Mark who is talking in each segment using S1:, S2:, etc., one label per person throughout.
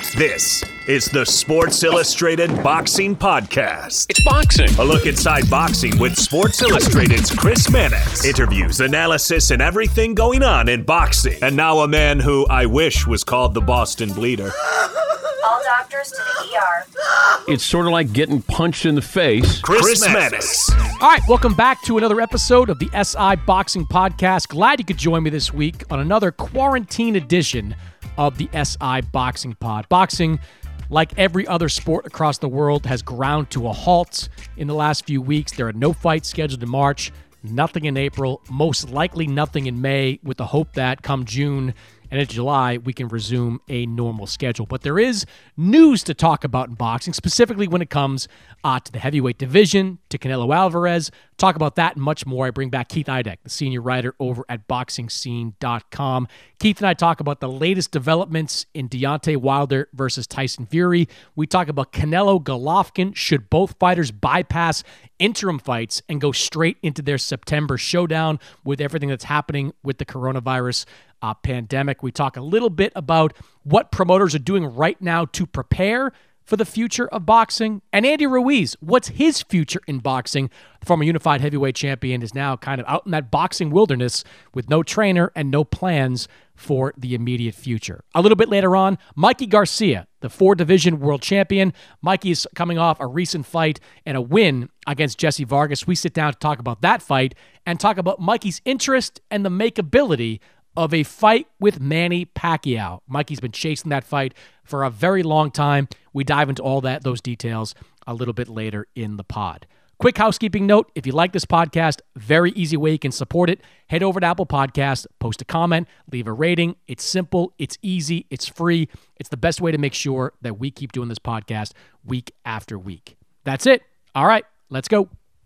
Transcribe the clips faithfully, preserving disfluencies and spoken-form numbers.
S1: This is the Sports Illustrated Boxing Podcast.
S2: It's boxing.
S1: A look inside boxing with Sports Illustrated's Chris Mannix. Interviews, analysis, and everything going on in boxing. And now a man who I wish was called the Boston Bleeder.
S3: All doctors to the E R.
S2: It's sort of like getting punched in the face.
S1: Chris, Chris Mannix.
S4: All right, welcome back to another episode of the S I Boxing Podcast. Glad you could join me this week on another quarantine edition of the S I Boxing Pod. Boxing, like every other sport across the world, has ground to a halt in the last few weeks. There are no fights scheduled in March, nothing in April, most likely nothing in May, with the hope that come June and in July, we can resume a normal schedule. But there is news to talk about in boxing, specifically when it comes uh, to the heavyweight division, to Canelo Alvarez. Talk about that and much more. I bring back Keith Idec, the senior writer over at boxing scene dot com. Keith and I talk about the latest developments in Deontay Wilder versus Tyson Fury. We talk about Canelo Golovkin. Should both fighters bypass interim fights and go straight into their September showdown with everything that's happening with the coronavirus Uh, pandemic? We talk a little bit about what promoters are doing right now to prepare for the future of boxing. And Andy Ruiz, what's his future in boxing? The former unified heavyweight champion is now kind of out in that boxing wilderness with no trainer and no plans for the immediate future. A little bit later on, Mikey Garcia, the four-division world champion. Mikey is coming off a recent fight and a win against Jesse Vargas. We sit down to talk about that fight and talk about Mikey's interest and the makeability of a fight with Manny Pacquiao. Mikey's been chasing that fight for a very long time. We dive into all that, those details a little bit later in the pod. Quick housekeeping note, if you like this podcast, very easy way you can support it. Head over to Apple Podcasts, post a comment, leave a rating. It's simple, it's easy, it's free. It's the best way to make sure that we keep doing this podcast week after week. That's it. All right, let's go.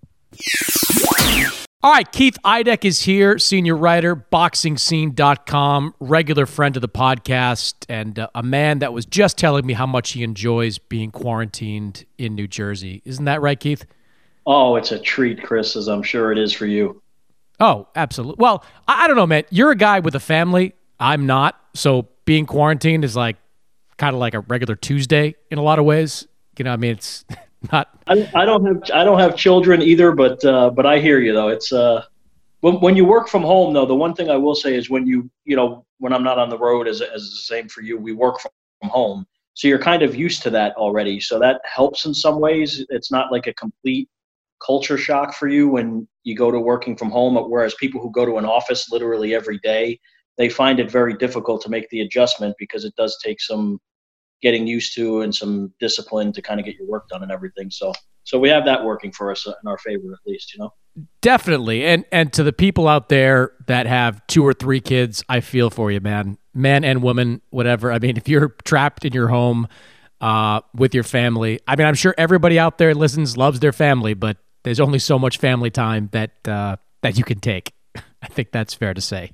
S4: All right, Keith Idec is here, senior writer, boxing scene dot com, regular friend of the podcast, and uh, a man that was just telling me how much he enjoys being quarantined in New Jersey. Isn't that right, Keith?
S5: Oh, it's a treat, Chris, as I'm sure it is for you.
S4: Oh, absolutely. Well, I, I don't know, man. You're a guy with a family. I'm not. So being quarantined is like kind of like a regular Tuesday in a lot of ways. You know, I mean, it's... Not.
S5: I, I don't have I don't have children either, but uh, but I hear you though. It's uh when when you work from home though, the one thing I will say is when you you know when I'm not on the road, as as the same for you, we work from home, so you're kind of used to that already. So that helps in some ways. It's not like a complete culture shock for you when you go to working from home. Whereas people who go to an office literally every day, they find it very difficult to make the adjustment because it does take some getting used to and some discipline to kind of get your work done and everything. So, so we have that working for us in our favor, at least, you know?
S4: Definitely. And, and to the people out there that have two or three kids, I feel for you, man, man and woman, whatever. I mean, if you're trapped in your home uh, with your family, I mean, I'm sure everybody out there listens, loves their family, but there's only so much family time that, uh, that you can take. I think that's fair to say.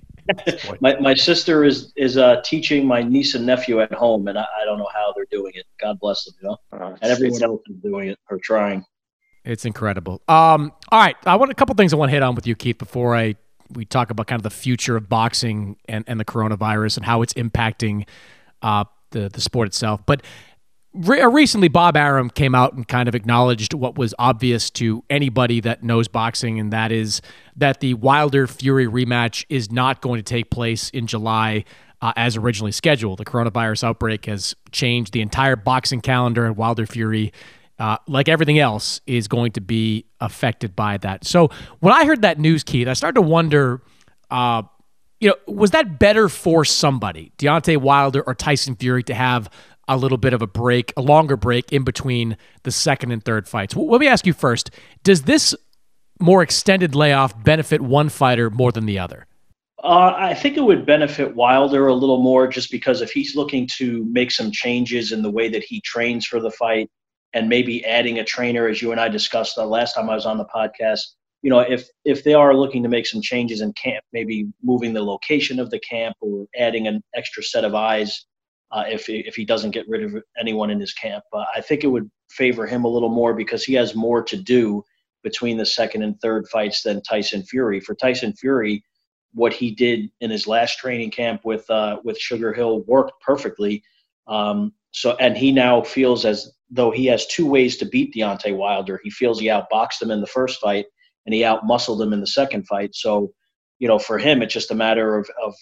S5: my my sister is is uh, teaching my niece and nephew at home, and I, I don't know how they're doing it. God bless them, you know. Uh, and everyone else is doing it or trying.
S4: It's incredible. Um, all right, I want a couple things I want to hit on with you, Keith, before I we talk about kind of the future of boxing and, and the coronavirus and how it's impacting uh, the the sport itself. But re- recently, Bob Arum came out and kind of acknowledged what was obvious to anybody that knows boxing, and that is that the Wilder-Fury rematch is not going to take place in July uh, as originally scheduled. The coronavirus outbreak has changed the entire boxing calendar, and Wilder-Fury, uh, like everything else, is going to be affected by that. So when I heard that news, Keith, I started to wonder, uh, you know, was that better for somebody, Deontay Wilder or Tyson Fury, to have a little bit of a break, a longer break in between the second and third fights? Well, let me ask you first, does this more extended layoff benefit one fighter more than the other?
S5: Uh, I think it would benefit Wilder a little more just because if he's looking to make some changes in the way that he trains for the fight and maybe adding a trainer, as you and I discussed the last time I was on the podcast, you know, if if they are looking to make some changes in camp, maybe moving the location of the camp or adding an extra set of eyes, uh, if, if he doesn't get rid of anyone in his camp, uh, I think it would favor him a little more because he has more to do between the second and third fights than Tyson Fury. For Tyson Fury, what he did in his last training camp with uh, with Sugar Hill worked perfectly. Um, so and he now feels as though he has two ways to beat Deontay Wilder. He feels he outboxed him in the first fight, and he outmuscled him in the second fight. So, you know, for him, it's just a matter of of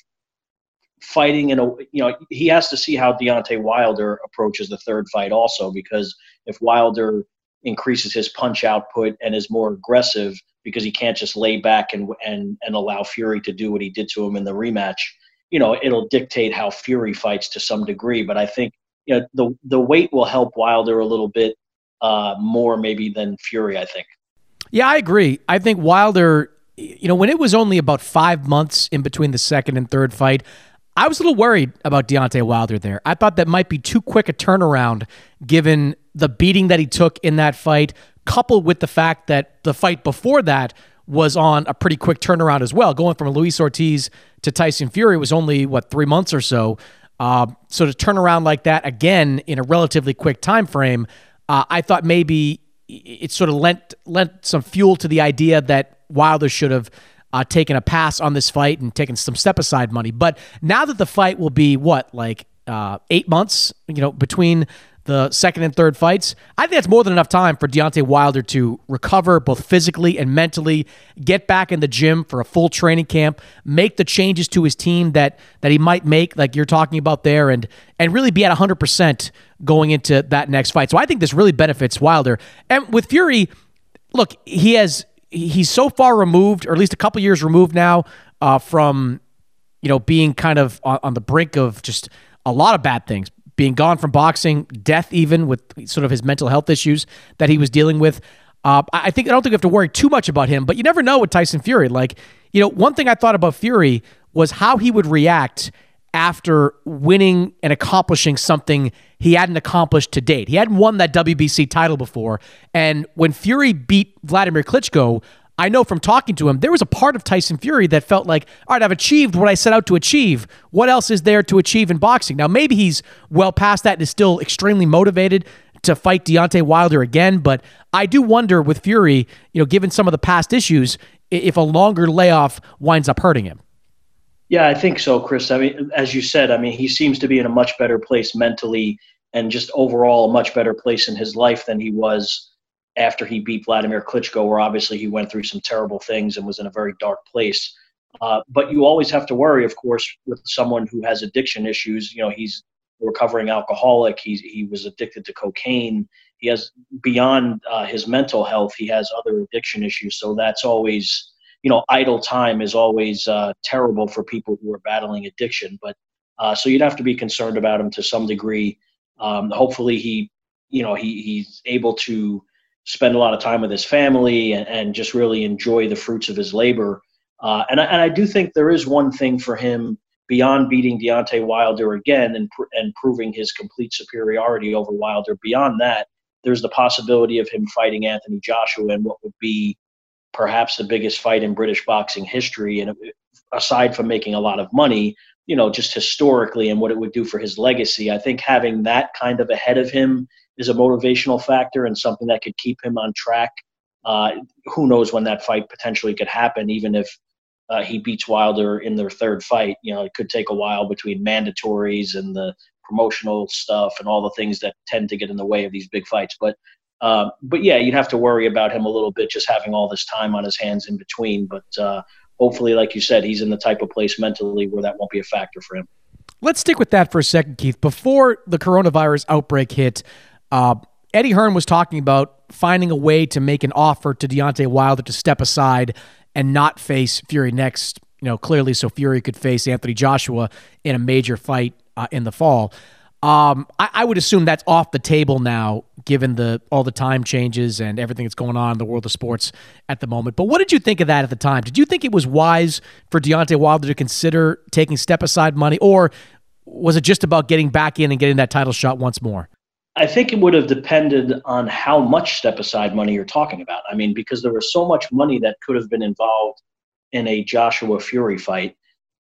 S5: fighting in a, you know, he has to see how Deontay Wilder approaches the third fight also, because if Wilder increases his punch output and is more aggressive, because he can't just lay back and and and allow Fury to do what he did to him in the rematch, you know, it'll dictate how Fury fights to some degree. But I think, you know, the the weight will help Wilder a little bit uh, more maybe than Fury, I think.
S4: Yeah, I agree. I think Wilder, you know, when it was only about five months in between the second and third fight, I was a little worried about Deontay Wilder there. I thought that might be too quick a turnaround given the beating that he took in that fight, coupled with the fact that the fight before that was on a pretty quick turnaround as well. Going from Luis Ortiz to Tyson Fury was only, what, three months or so. Uh, so to turn around like that again in a relatively quick time frame, uh, I thought maybe it sort of lent, lent some fuel to the idea that Wilder should have Uh, taking a pass on this fight and taking some step-aside money. But now that the fight will be, what, like uh, eight months, you know, between the second and third fights, I think that's more than enough time for Deontay Wilder to recover both physically and mentally, get back in the gym for a full training camp, make the changes to his team that that he might make, like you're talking about there, and and really be at one hundred percent going into that next fight. So I think this really benefits Wilder. And with Fury, look, he has... he's so far removed, or at least a couple years removed now, uh, from, you know, being kind of on, on the brink of just a lot of bad things, being gone from boxing, death even, with sort of his mental health issues that he was dealing with. Uh, I think I don't think we have to worry too much about him, but you never know with Tyson Fury. Like, you know, one thing I thought about Fury was how he would react after winning and accomplishing something he hadn't accomplished to date. He hadn't won that W B C title before. And when Fury beat Vladimir Klitschko, I know from talking to him, there was a part of Tyson Fury that felt like, all right, I've achieved what I set out to achieve. What else is there to achieve in boxing? Now, maybe he's well past that and is still extremely motivated to fight Deontay Wilder again. But I do wonder with Fury, you know, given some of the past issues, if a longer layoff winds up hurting him.
S5: Yeah, I think so, Chris. I mean, as you said, I mean, he seems to be in a much better place mentally and just overall a much better place in his life than he was after he beat Vladimir Klitschko, where obviously he went through some terrible things and was in a very dark place. Uh, but you always have to worry, of course, with someone who has addiction issues. You know, he's a recovering alcoholic. He's, he was addicted to cocaine. He has, beyond uh, his mental health, he has other addiction issues. So that's always... you know, idle time is always uh, terrible for people who are battling addiction. But uh, so you'd have to be concerned about him to some degree. Um, hopefully he, you know, he, he's able to spend a lot of time with his family and, and just really enjoy the fruits of his labor. Uh, and, I, and I do think there is one thing for him beyond beating Deontay Wilder again and, pr- and proving his complete superiority over Wilder. Beyond that, there's the possibility of him fighting Anthony Joshua in what would be perhaps the biggest fight in British boxing history. And aside from making a lot of money, you know, just historically and what it would do for his legacy, I think having that kind of ahead of him is a motivational factor and something that could keep him on track. Uh, who knows when that fight potentially could happen, even if uh, he beats Wilder in their third fight. You know, it could take a while between mandatories and the promotional stuff and all the things that tend to get in the way of these big fights. But Uh, but yeah, you'd have to worry about him a little bit, just having all this time on his hands in between. But uh, hopefully, like you said, he's in the type of place mentally where that won't be a factor for him.
S4: Let's stick with that for a second, Keith. Before the coronavirus outbreak hit, uh, Eddie Hearn was talking about finding a way to make an offer to Deontay Wilder to step aside and not face Fury next, you know, clearly so Fury could face Anthony Joshua in a major fight uh, in the fall. Um, I, I would assume that's off the table now, given the all the time changes and everything that's going on in the world of sports at the moment. But what did you think of that at the time? Did you think it was wise for Deontay Wilder to consider taking step-aside money, or was it just about getting back in and getting that title shot once more?
S5: I think it would have depended on how much step-aside money you're talking about. I mean, because there was so much money that could have been involved in a Joshua Fury fight.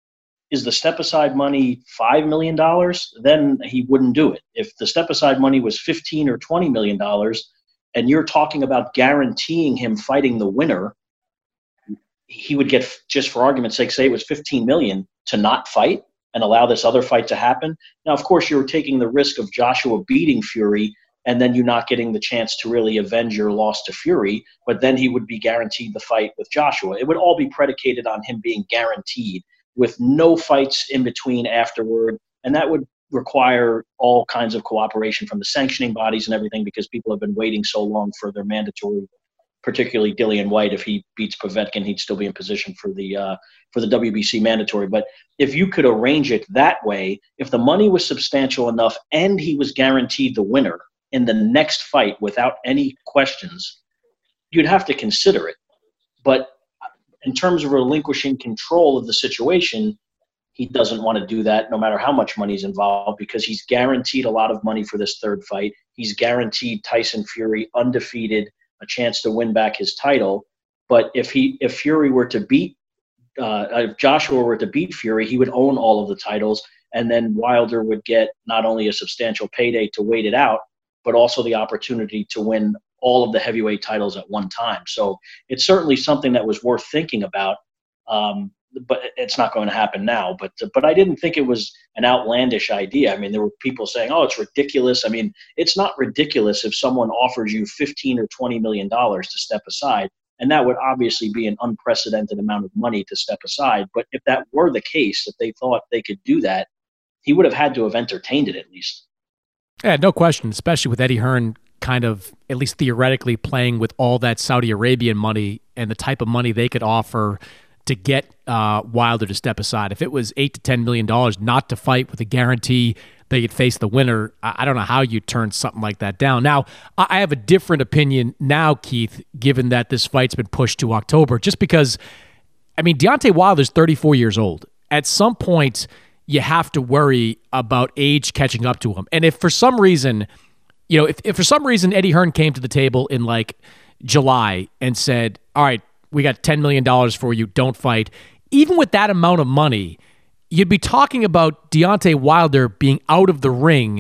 S5: Is the step-aside money five million dollars? Then he wouldn't do it. If the step-aside money was fifteen or twenty million dollars, and you're talking about guaranteeing him fighting the winner, he would get, just for argument's sake, say it was fifteen million dollars to not fight. and allow this other fight to happen. Now, of course, you're taking the risk of Joshua beating Fury and then you not getting the chance to really avenge your loss to Fury, but then he would be guaranteed the fight with Joshua. It would all be predicated on him being guaranteed with no fights in between afterward, and that would require all kinds of cooperation from the sanctioning bodies and everything because people have been waiting so long for their mandatory, particularly Dillian White. If he beats Povetkin, he'd still be in position for the uh, for the W B C mandatory. But if you could arrange it that way, if the money was substantial enough and he was guaranteed the winner in the next fight without any questions, you'd have to consider it. But in terms of relinquishing control of the situation, he doesn't want to do that no matter how much money is involved because he's guaranteed a lot of money for this third fight. He's guaranteed Tyson Fury undefeated, a chance to win back his title. But if he, if Fury were to beat, uh, if Joshua were to beat Fury, he would own all of the titles, and then Wilder would get not only a substantial payday to wait it out, but also the opportunity to win all of the heavyweight titles at one time. So it's certainly something that was worth thinking about, um, but it's not going to happen now. But but I didn't think it was an outlandish idea. I mean, there were people saying, oh, it's ridiculous. I mean, it's not ridiculous if someone offers you fifteen or twenty million dollars to step aside, and that would obviously be an unprecedented amount of money to step aside. But if that were the case, if they thought they could do that, he would have had to have entertained it at least.
S4: Yeah, no question, especially with Eddie Hearn kind of, at least theoretically, playing with all that Saudi Arabian money and the type of money they could offer to get uh, Wilder to step aside. If it was eight to ten million dollars not to fight with a guarantee that you'd face the winner, I, I don't know how you turn something like that down. Now, I, I have a different opinion now, Keith, given that this fight's been pushed to October, just because, I mean, Deontay Wilder's thirty-four years old. At some point, you have to worry about age catching up to him. And if for some reason, you know, if, if for some reason Eddie Hearn came to the table in like July and said, all right, we got ten million dollars for you, don't fight. Even with that amount of money, you'd be talking about Deontay Wilder being out of the ring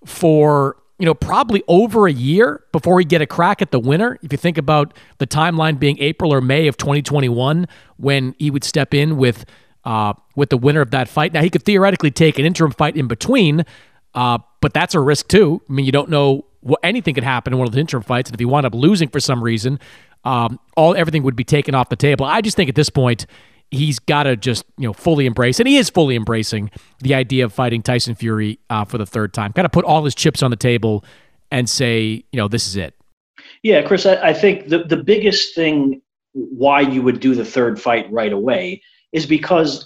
S4: for, you know, probably over a year before he get a crack at the winner. If you think about the timeline being April or May of twenty twenty-one, when he would step in with uh, with the winner of that fight. Now, he could theoretically take an interim fight in between, uh, but that's a risk too. I mean, you don't know what anything could happen in one of the interim fights, and if he wound up losing for some reason, um, all everything would be taken off the table. I just think at this point, he's got to just, you know, fully embrace, and he is fully embracing the idea of fighting Tyson Fury uh, for the third time. Got to put all his chips on the table and say, you know, this is it.
S5: Yeah, Chris, I, I think the, the biggest thing why you would do the third fight right away is because,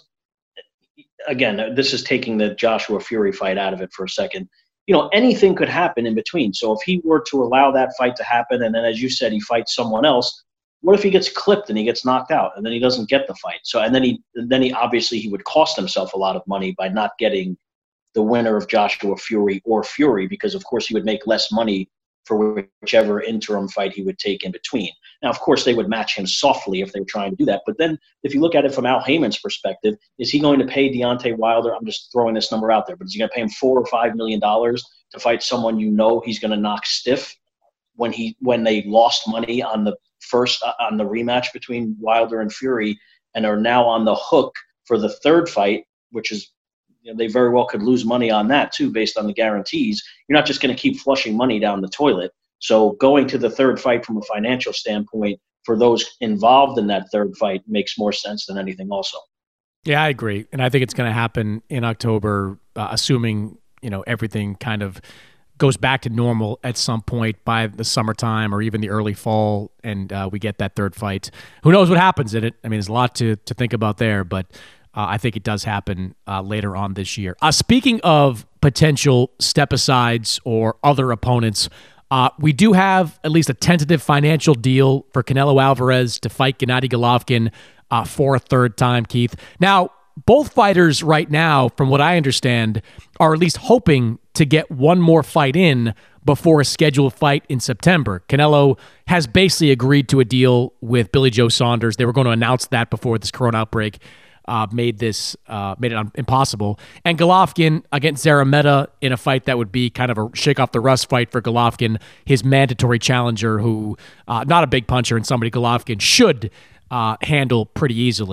S5: again, this is taking the Joshua Fury fight out of it for a second. You know, anything could happen in between. So if he were to allow that fight to happen, and then, as you said, he fights someone else, what if he gets clipped and he gets knocked out and then he doesn't get the fight? So, and then he, then he obviously he would cost himself a lot of money by not getting the winner of Joshua Fury or Fury, because of course he would make less money for whichever interim fight he would take in between. Now, of course, they would match him softly if they were trying to do that. But then if you look at it from Al Heyman's perspective, is he going to pay Deontay Wilder? I'm just throwing this number out there, but is he going to pay him four or five million dollars to fight someone you know he's going to knock stiff when he when they lost money on the first on the rematch between Wilder and Fury and are now on the hook for the third fight, which is, you know, they very well could lose money on that too based on the guarantees. You're not just going to keep flushing money down the toilet. So going to the third fight from a financial standpoint for those involved in that third fight makes more sense than anything also.
S4: Yeah, I agree. And I think it's going to happen in October, uh, assuming, you know, everything kind of goes back to normal at some point by the summertime or even the early fall, and uh, we get that third fight. Who knows what happens in it? I mean, there's a lot to, to think about there, but uh, I think it does happen uh, later on this year. Uh, speaking of potential step-asides or other opponents, Uh, we do have at least a tentative financial deal for Canelo Alvarez to fight Gennady Golovkin uh, for a third time, Keith. Now, both fighters right now, from what I understand, are at least hoping to get one more fight in before a scheduled fight in September. Canelo has basically agreed to a deal with Billy Joe Saunders. They were going to announce that before this corona outbreak Uh, made this uh, made it un- impossible. And Golovkin against Zarameta in a fight that would be kind of a shake off the rust fight for Golovkin, his mandatory challenger, who uh, not a big puncher and somebody Golovkin should uh, handle pretty easily.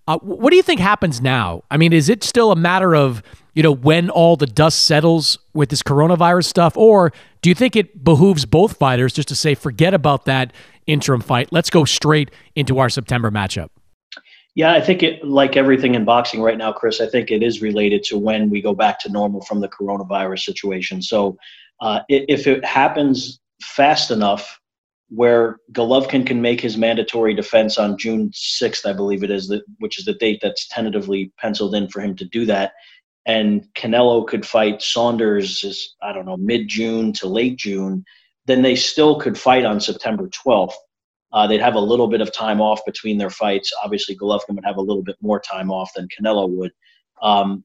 S4: Uh, what do you think happens now? I mean, is it still a matter of, you know, when all the dust settles with this coronavirus stuff, or do you think it behooves both fighters just to say, forget about that interim fight, let's go straight into our September matchup?
S5: Yeah, I think it, like everything in boxing right now, Chris, I think it is related to when we go back to normal from the coronavirus situation. So uh, if it happens fast enough where Golovkin can make his mandatory defense on June sixth, I believe it is, that, which is the date that's tentatively penciled in for him to do that, and Canelo could fight Saunders, I don't know, mid-June to late June, then they still could fight on September twelfth. Uh, they'd have a little bit of time off between their fights. Obviously, Golovkin would have a little bit more time off than Canelo would. Um,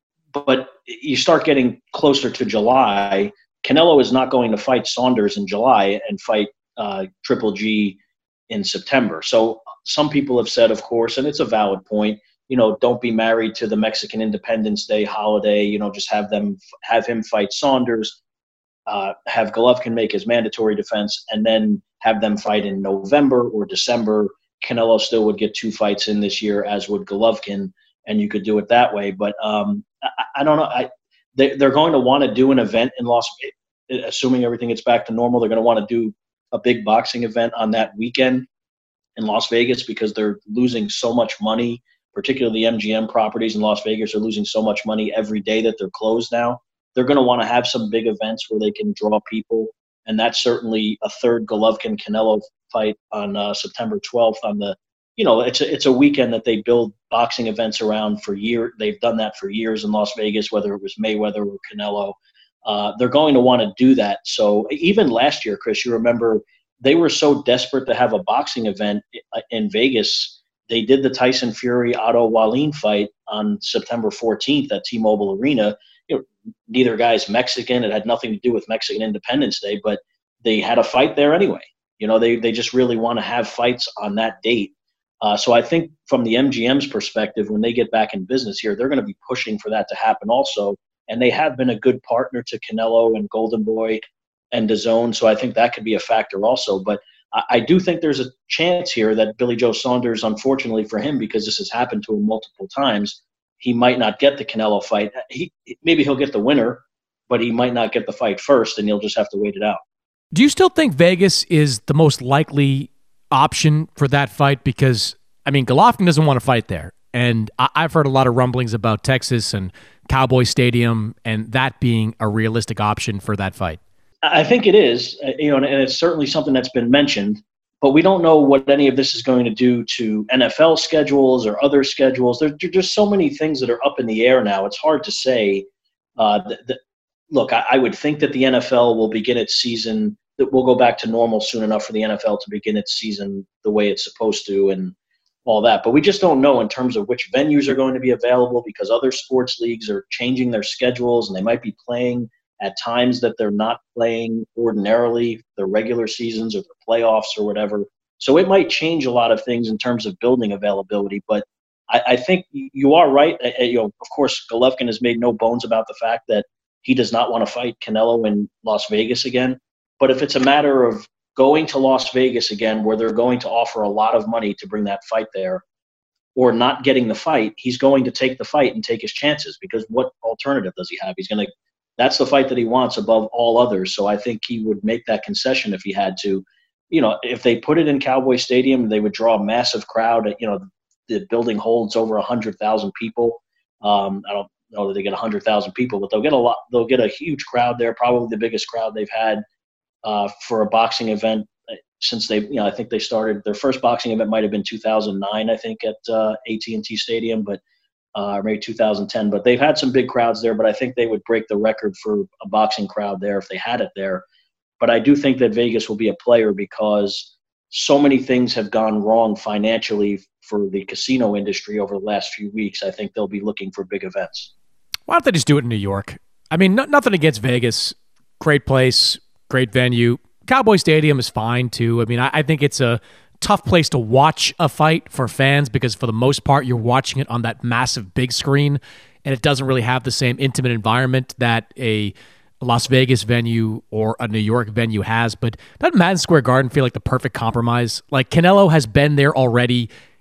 S5: but you start getting closer to July, Canelo is not going to fight Saunders in July and fight uh, Triple G in September. So some people have said, of course, and it's a valid point, you know, don't be married to the Mexican Independence Day holiday. You know, just have them have him fight Saunders, uh, have Golovkin make his mandatory defense, and then have them fight in November or December. Canelo still would get two fights in this year, as would Golovkin, and you could do it that way. But um, I, I don't know. I, they, they're going to want to do an event in Las Vegas, assuming everything gets back to normal. They're going to want to do a big boxing event on that weekend in Las Vegas because they're losing so much money. Particularly the M G M properties in Las Vegas are losing so much money every day that they're closed now. They're going to want to have some big events where they can draw people, and that's certainly a third Golovkin-Canelo fight on uh, September twelfth. On the, you know, it's a, it's a weekend that they build boxing events around for years. They've done that for years in Las Vegas, whether it was Mayweather or Canelo. Uh, they're going to want to do that. So even last year, Chris, you remember they were so desperate to have a boxing event in Vegas. They did the Tyson Fury Otto Wallin fight on September fourteenth at T-Mobile Arena. You know, neither guy's Mexican. It had nothing to do with Mexican Independence Day, but they had a fight there anyway. You know, they they just really want to have fights on that date. Uh, so I think from the M G M's perspective, when they get back in business here, they're going to be pushing for that to happen also. And they have been a good partner to Canelo and Golden Boy and DAZN, so I think that could be a factor also. But I do think there's a chance here that Billy Joe Saunders, unfortunately for him, because this has happened to him multiple times, he might not get the Canelo fight. He maybe he'll get the winner, but he might not get the fight first, and he'll just have to wait it out.
S4: Do you still think Vegas is the most likely option for that fight? Because, I mean, Golovkin doesn't want to fight there. And I- I've heard a lot of rumblings about Texas and Cowboy Stadium and that being a realistic option for that fight.
S5: I think it is, you know, and it's certainly something that's been mentioned, but we don't know what any of this is going to do to N F L schedules or other schedules. There, there are just so many things that are up in the air now. It's hard to say. Uh, the, the, look, I, I would think that the N F L will begin its season, that we'll go back to normal soon enough for the N F L to begin its season the way it's supposed to and all that. But we just don't know in terms of which venues are going to be available because other sports leagues are changing their schedules and they might be playing at times that they're not playing ordinarily, their regular seasons or their playoffs or whatever. So it might change a lot of things in terms of building availability. But I, I think you are right. Uh, you know, of course, Golovkin has made no bones about the fact that he does not want to fight Canelo in Las Vegas again. But if it's a matter of going to Las Vegas again, where they're going to offer a lot of money to bring that fight there, or not getting the fight, he's going to take the fight and take his chances because what alternative does he have? He's going to That's the fight that he wants above all others. So I think he would make that concession if he had to. You know, if they put it in Cowboy Stadium, they would draw a massive crowd. You know, the building holds over one hundred thousand people. Um, I don't know that they get one hundred thousand people, but they'll get a lot. They'll get a huge crowd there, probably the biggest crowd they've had uh, for a boxing event since they, you know, I think they started, their first boxing event might have been two thousand nine, I think, at uh, A T and T Stadium, but Uh, or maybe two thousand ten, but they've had some big crowds there, but I think they would break the record for a boxing crowd there if they had it there. But I do think that Vegas will be a player because so many things have gone wrong financially for the casino industry over the last few weeks. I think they'll be looking for big events.
S4: Why don't they just do it in New York? I mean, no, nothing against Vegas. Great place, great venue. Cowboy Stadium is fine too. I mean, I, I think it's a tough place to watch a fight for fans because for the most part you're watching it on that massive big screen and it doesn't really have the same intimate environment that a Las Vegas venue or a New York venue has. But doesn't Madison Square Garden feel like the perfect compromise? Like Canelo has been there already.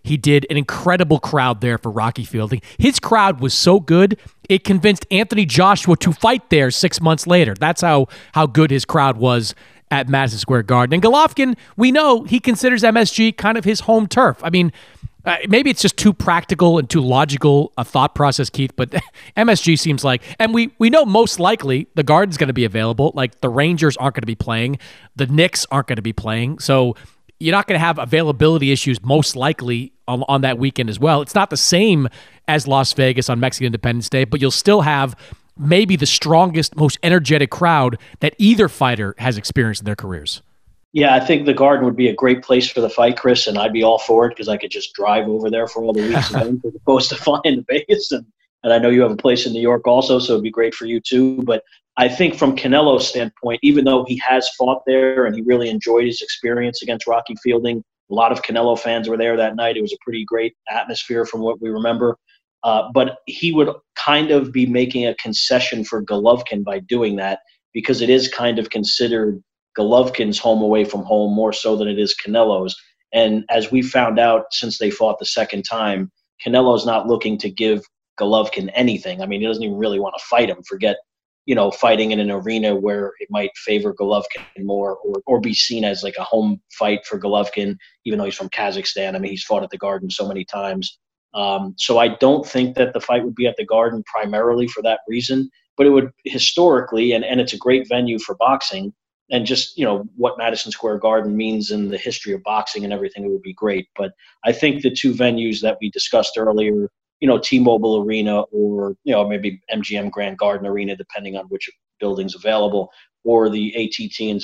S4: He did an incredible crowd there for Rocky Fielding. His crowd was so good, it convinced Anthony Joshua to fight there six months later. That's how, how good his crowd was at Madison Square Garden. And Golovkin, we know he considers M S G kind of his home turf. I mean, Uh, maybe it's just too practical and too logical a thought process, Keith, but M S G seems like, and we we know most likely the Garden's going to be available. Like the Rangers aren't going to be playing. The Knicks aren't going to be playing. So you're not going to have availability issues most likely on, on that weekend as well. It's not the same as Las Vegas on Mexican Independence Day, but you'll still have maybe the strongest, most energetic crowd that either fighter has experienced in their careers.
S5: Yeah, I think the Garden would be a great place for the fight, Chris, and I'd be all for it because I could just drive over there for all the weeks events as opposed to flying to Vegas. And, and I know you have a place in New York also, so it'd be great for you too. But I think from Canelo's standpoint, even though he has fought there and he really enjoyed his experience against Rocky Fielding, a lot of Canelo fans were there that night. It was a pretty great atmosphere from what we remember. Uh, but he would kind of be making a concession for Golovkin by doing that because it is kind of considered Golovkin's home away from home more so than it is Canelo's. And as we found out since they fought the second time, Canelo's not looking to give Golovkin anything. I mean, he doesn't even really want to fight him. Forget, you know, fighting in an arena where it might favor Golovkin more or, or be seen as like a home fight for Golovkin, even though he's from Kazakhstan. I mean, he's fought at the Garden so many times. Um, so I don't think that the fight would be at the Garden primarily for that reason, but it would historically, and, and it's a great venue for boxing, and just, you know, what Madison Square Garden means in the history of boxing and everything, it would be great. But I think the two venues that we discussed earlier, you know, T-Mobile Arena or, you know, maybe M G M Grand Garden Arena, depending on which building's available, or the A T and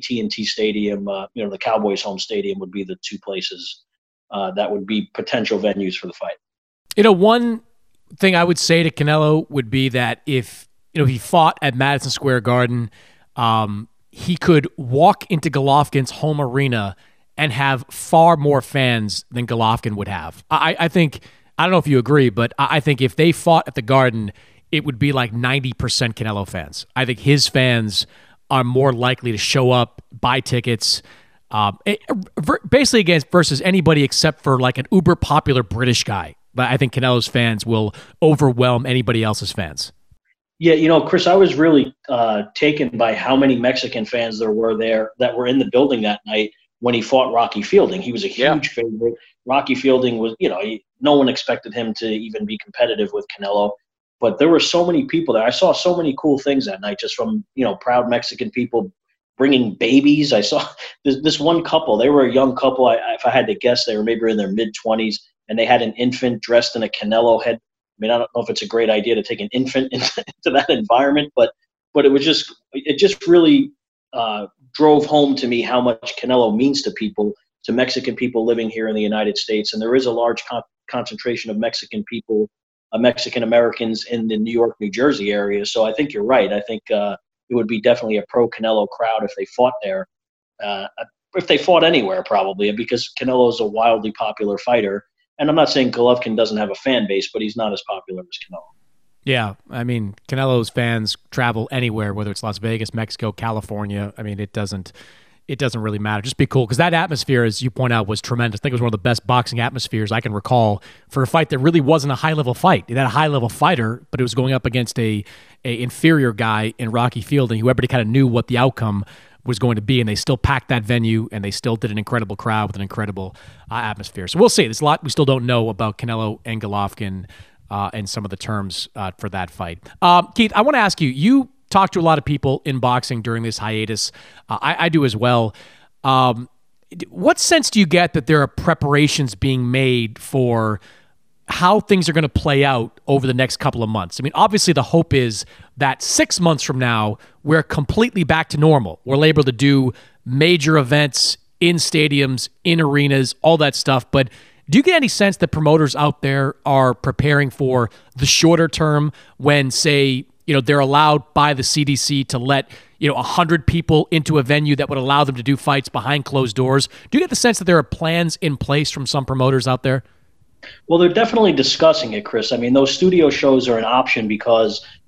S5: T Stadium, uh, you know, the Cowboys home stadium would be the two places uh, that would be potential venues for the fight.
S4: You know, one thing I would say to Canelo would be that if, you know, he fought at Madison Square Garden, um, he could walk into Golovkin's home arena and have far more fans than Golovkin would have. I, I think, I don't know if you agree, but I think if they fought at the Garden, it would be like ninety percent Canelo fans. I think his fans are more likely to show up, buy tickets, um, basically against versus anybody except for like an uber popular British guy. But I think Canelo's fans will overwhelm anybody else's fans.
S5: Yeah, you know, Chris, I was really uh, taken by how many Mexican fans there were there that were in the building that night when he fought Rocky Fielding. He was a huge yeah. favorite. Rocky Fielding was, you know, he, no one expected him to even be competitive with Canelo. But there were so many people there. I saw so many cool things that night just from, you know, proud Mexican people bringing babies. I saw this, this one couple. They were a young couple. I, if I had to guess, they were maybe in their mid-twenties, and they had an infant dressed in a Canelo head. I mean, I don't know if it's a great idea to take an infant into, into that environment, but but it was just it just really uh, drove home to me how much Canelo means to people, to Mexican people living here in the United States. And there is a large con- concentration of Mexican people, uh, Mexican Americans in the New York, New Jersey area. So I think you're right. I think uh, it would be definitely a pro Canelo crowd if they fought there, uh, if they fought anywhere probably, because Canelo is a wildly popular fighter. And I'm not saying Golovkin doesn't have a fan base, but he's not as popular as Canelo.
S4: Yeah, I mean, Canelo's fans travel anywhere, whether it's Las Vegas, Mexico, California. I mean, it doesn't it doesn't really matter. Just be cool, because that atmosphere, as you point out, was tremendous. I think it was one of the best boxing atmospheres I can recall for a fight that really wasn't a high-level fight. It had a high-level fighter, but it was going up against a, a inferior guy in Rocky Fielding, who everybody kind of knew what the outcome was going to be, and they still packed that venue, and they still did an incredible crowd with an incredible uh, atmosphere. So we'll see. There's a lot we still don't know about Canelo and Golovkin uh, and some of the terms uh, for that fight. Um, Keith, I want to ask you, you talked to a lot of people in boxing during this hiatus. Uh, I, I do as well. Um, what sense do you get that there are preparations being made for how things are going to play out over the next couple of months? I mean, obviously the hope is that six months from now, we're completely back to normal. We're able to do major events in stadiums, in arenas, all that stuff. But do you get any sense that promoters out there are preparing for the shorter term when, say, you know, they're allowed by the C D C to let, you know, one hundred people into a venue that would allow them to do fights behind closed doors? Do you get the sense that there are plans in place from some promoters out there?
S5: Well, they're definitely discussing it, Chris. I mean, those studio shows are an option because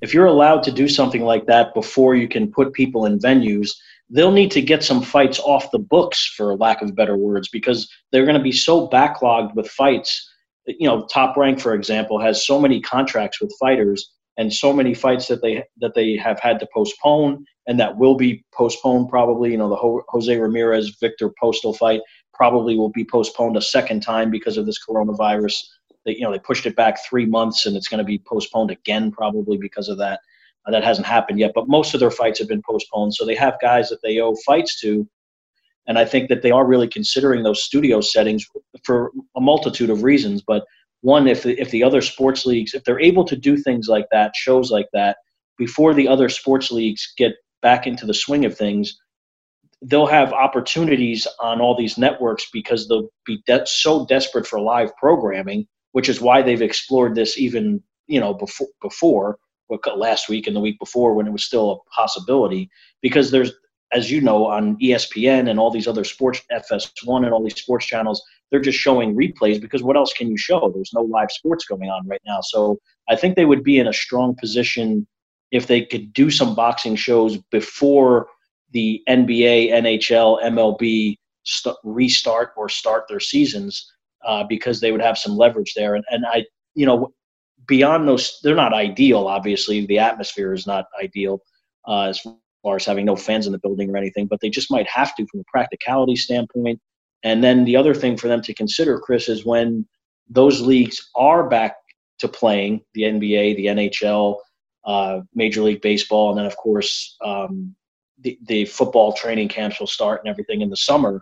S5: if you're allowed to do something like that before you can put people in venues, they'll need to get some fights off the books, for lack of better words, because they're going to be so backlogged with fights. You know, Top Rank, for example, has so many contracts with fighters and so many fights that they that they have had to postpone and that will be postponed probably. You know, the Ho- Jose Ramirez Victor Postal fight probably will be postponed a second time because of this coronavirus. They, you know, they pushed it back three months and it's going to be postponed again probably because of that. Uh, that hasn't happened yet, but most of their fights have been postponed. So they have guys that they owe fights to. And I think that they are really considering those studio settings for a multitude of reasons. But one, if the, if the other sports leagues, if they're able to do things like that, shows like that, before the other sports leagues get back into the swing of things, they'll have opportunities on all these networks because they'll be de- so desperate for live programming, which is why they've explored this even, you know, before, before last week and the week before when it was still a possibility, because there's, as you know, on E S P N and all these other sports, F S one and all these sports channels, they're just showing replays because what else can you show? There's no live sports going on right now. So I think they would be in a strong position if they could do some boxing shows before the N B A, N H L, M L B st- restart or start their seasons, uh, because they would have some leverage there. And, and I, you know, beyond those, they're not ideal, obviously. The atmosphere is not ideal uh, as far as having no fans in the building or anything, but they just might have to from a practicality standpoint. And then the other thing for them to consider, Chris, is when those leagues are back to playing, the N B A, the N H L, uh, Major League Baseball, and then, of course, um, the, the football training camps will start and everything in the summer.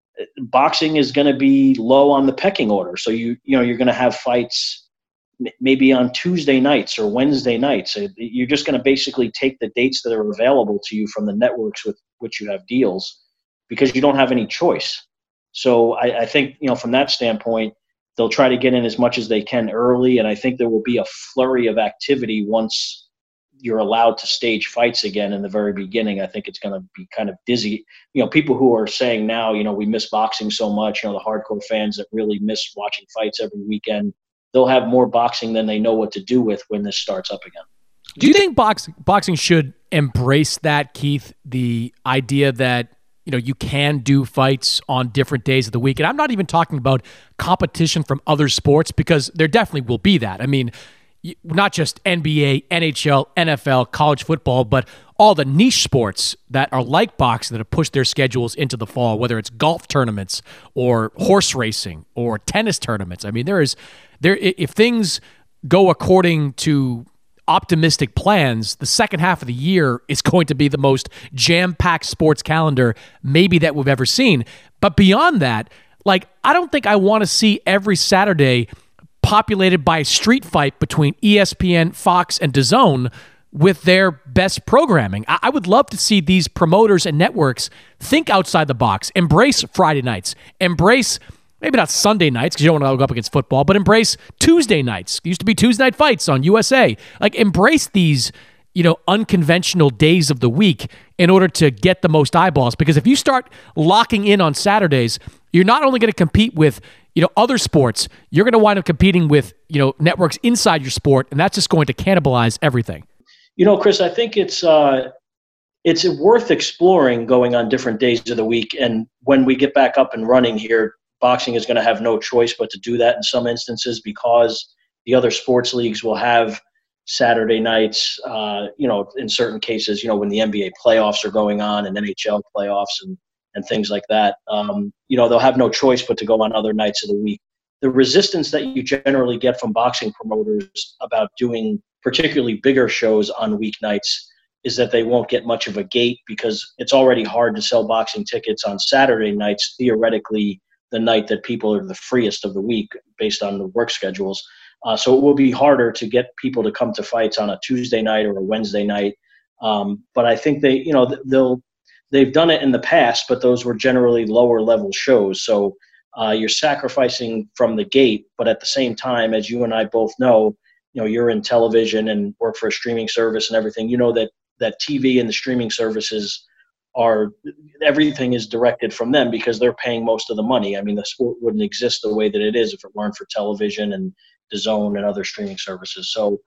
S5: Boxing is going to be low on the pecking order. So, you you know, you're going to have fights maybe on Tuesday nights or Wednesday nights. You're just going to basically take the dates that are available to you from the networks with which you have deals because you don't have any choice. So I, I think, you know, from that standpoint, they'll try to get in as much as they can early. And I think there will be a flurry of activity once you're allowed to stage fights again in the very beginning. I think it's going to be kind of dizzy. You know, people who are saying now, you know, we miss boxing so much, you know, the hardcore fans that really miss watching fights every weekend, they'll have more boxing than they know what to do with when this starts up again.
S4: Do you think box, boxing should embrace that, Keith, the idea that, you know, you can do fights on different days of the week? And I'm not even talking about competition from other sports because there definitely will be that. I mean, not just N B A, N H L, N F L, college football, but all the niche sports that are like boxing that have pushed their schedules into the fall, whether it's golf tournaments or horse racing or tennis tournaments. I mean, there is there if things go according to optimistic plans, the second half of the year is going to be the most jam-packed sports calendar maybe that we've ever seen. But beyond that, like, I don't think I want to see every Saturday populated by a street fight between E S P N, Fox, and DAZN with their best programming. I would love to see these promoters and networks think outside the box, embrace Friday nights, embrace maybe not Sunday nights because you don't want to go up against football, but embrace Tuesday nights. It used to be Tuesday night fights on U S A. Like, embrace these, you know, unconventional days of the week in order to get the most eyeballs. Because if you start locking in on Saturdays, you're not only going to compete with, you know, other sports, you're going to wind up competing with, you know, networks inside your sport, and that's just going to cannibalize everything.
S5: You know, Chris, I think it's uh, it's worth exploring going on different days of the week. And when we get back up and running here, boxing is going to have no choice but to do that in some instances because the other sports leagues will have Saturday nights, uh, you know, in certain cases, you know, when the N B A playoffs are going on and N H L playoffs and, and things like that, um, you know, they'll have no choice but to go on other nights of the week. The resistance that you generally get from boxing promoters about doing particularly bigger shows on weeknights is that they won't get much of a gate because it's already hard to sell boxing tickets on Saturday nights, theoretically the night that people are the freest of the week based on the work schedules. Uh, so it will be harder to get people to come to fights on a Tuesday night or a Wednesday night. Um, but I think they, you know, they'll, they've done it in the past, but those were generally lower level shows. So uh, you're sacrificing from the gate, but at the same time, as you and I both know, you know, you're in television and work for a streaming service and everything, you know, that, that T V and the streaming services are, everything is directed from them because they're paying most of the money. I mean, the sport wouldn't exist the way that it is if it weren't for television and DAZN and other streaming services. So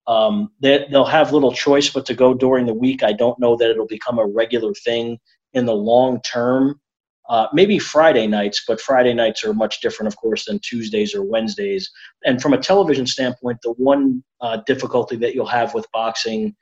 S5: Um, they, they'll have little choice but to go during the week. I don't know that it'll become a regular thing in the long term. Uh, maybe Friday nights, but Friday nights are much different, of course, than Tuesdays or Wednesdays. And from a television standpoint, the one uh, difficulty that you'll have with boxing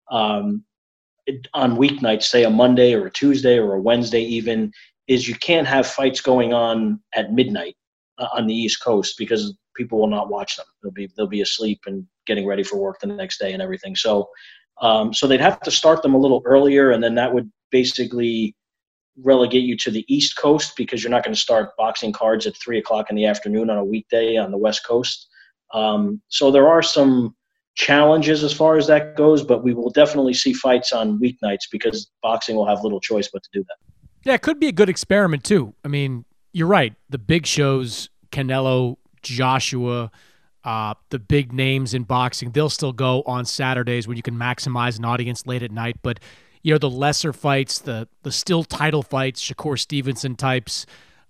S5: um, it, on weeknights, say a Monday or a Tuesday or a Wednesday even, is you can't have fights going on at midnight uh, on the East Coast because people will not watch them. They'll be they'll be asleep and getting ready for work the next day and everything. So, um, so they'd have to start them a little earlier, and then that would basically relegate you to the East Coast because you're not going to start boxing cards at three o'clock in the afternoon on a weekday on the West Coast. Um, so there are some challenges as far as that goes, but we will definitely see fights on weeknights because boxing will have little choice but to do that.
S4: Yeah, it could be a good experiment too. I mean, you're right. The big shows, Canelo, Joshua, uh, the big names in boxing, they'll still go on Saturdays when you can maximize an audience late at night. But you know, the lesser fights, the the still title fights, Shakur Stevenson types,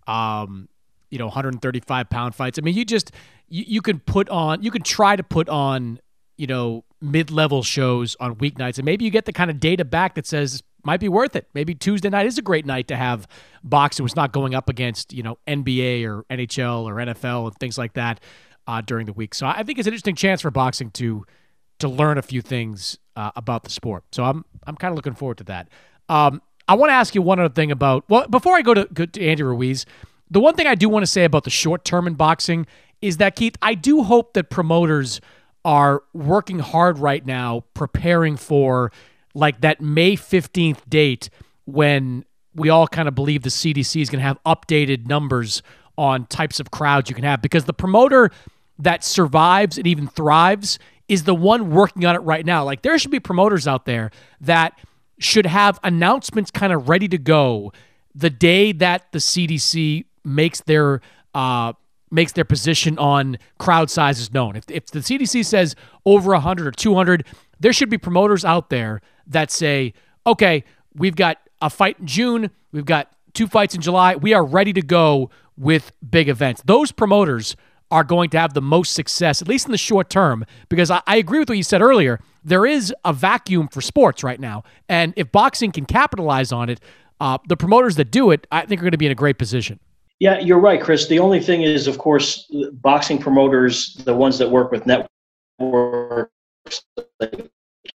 S4: um, you know, one thirty-five pound fights. I mean, you just you, you can put on, you can try to put on, you know, mid-level shows on weeknights, and maybe you get the kind of data back that says might be worth it. Maybe Tuesday night is a great night to have boxing. Was not going up against, you know, N B A or N H L or N F L and things like that uh, during the week. So I think it's an interesting chance for boxing to to learn a few things uh, about the sport. So I'm I'm kind of looking forward to that. Um, I want to ask you one other thing about, well, before I go to, go to Andy Ruiz, the one thing I do want to say about the short term in boxing is that, Keith, I do hope that promoters are working hard right now preparing for like that May fifteenth date when we all kind of believe the C D C is going to have updated numbers on types of crowds you can have, because the promoter that survives and even thrives is the one working on it right now. Like, there should be promoters out there that should have announcements kind of ready to go the day that the C D C makes their uh, makes their position on crowd sizes known. If, if the C D C says over one hundred or two hundred, there should be promoters out there that say, okay, we've got a fight in June, we've got two fights in July, we are ready to go with big events. Those promoters are going to have the most success, at least in the short term, because I, I agree with what you said earlier. There is a vacuum for sports right now, and if boxing can capitalize on it, uh, the promoters that do it, I think, are going to be in a great position.
S5: Yeah, you're right, Chris. The only thing is, of course, boxing promoters, the ones that work with networks like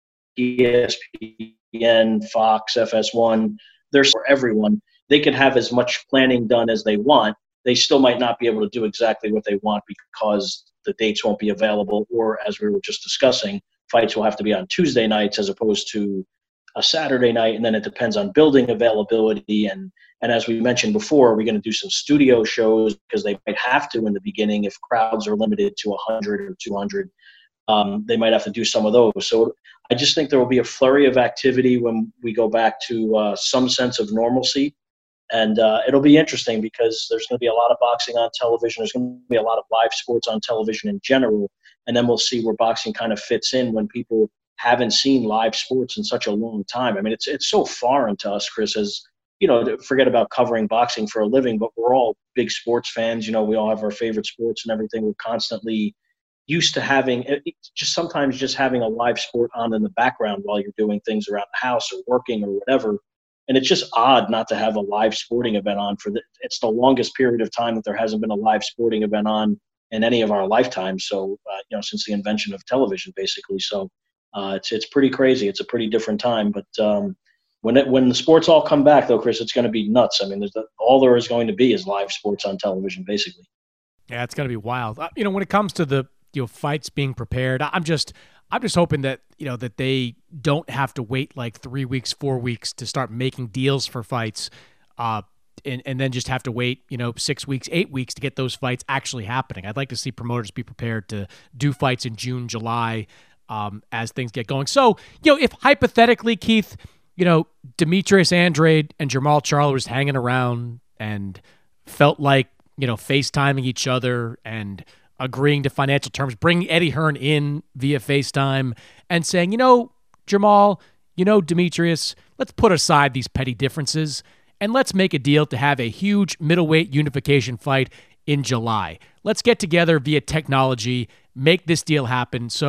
S5: E S P N, Fox, F S one, they're for everyone. They can have as much planning done as they want. They still might not be able to do exactly what they want because the dates won't be available, or, as we were just discussing, fights will have to be on Tuesday nights as opposed to a Saturday night, and then it depends on building availability. And, and as we mentioned before, we're going to do some studio shows because they might have to in the beginning if crowds are limited to one hundred or two hundred. Um, they might have to do some of those. So I just think there will be a flurry of activity when we go back to uh, some sense of normalcy. And uh, it'll be interesting because there's going to be a lot of boxing on television. There's going to be a lot of live sports on television in general. And then we'll see where boxing kind of fits in when people haven't seen live sports in such a long time. I mean, it's it's so foreign to us, Chris, as, you know, forget about covering boxing for a living, but we're all big sports fans. You know, we all have our favorite sports and everything. We're constantly used to having just sometimes just having a live sport on in the background while you're doing things around the house or working or whatever. And it's just odd not to have a live sporting event on for the, it's the longest period of time that there hasn't been a live sporting event on in any of our lifetimes. So, uh, you know, since the invention of television, basically. So uh, it's, it's pretty crazy. It's a pretty different time, but um, when it, when the sports all come back though, Chris, it's going to be nuts. I mean, there's the, all there is going to be is live sports on television, basically.
S4: Yeah, it's going to be wild. Uh, you know, when it comes to the, you know, fights being prepared, I'm just, I'm just hoping that, you know, that they don't have to wait like three weeks, four weeks to start making deals for fights, uh, and, and then just have to wait, you know, six weeks, eight weeks to get those fights actually happening. I'd like to see promoters be prepared to do fights in June, July, um, as things get going. So, you know, if hypothetically, Keith, you know, Demetrius Andrade and Jermall Charlo were just hanging around and felt like, you know, FaceTiming each other and agreeing to financial terms, bringing Eddie Hearn in via FaceTime and saying, you know, Jermall, you know, Demetrius, let's put aside these petty differences and let's make a deal to have a huge middleweight unification fight in July. Let's get together via technology, make this deal happen. So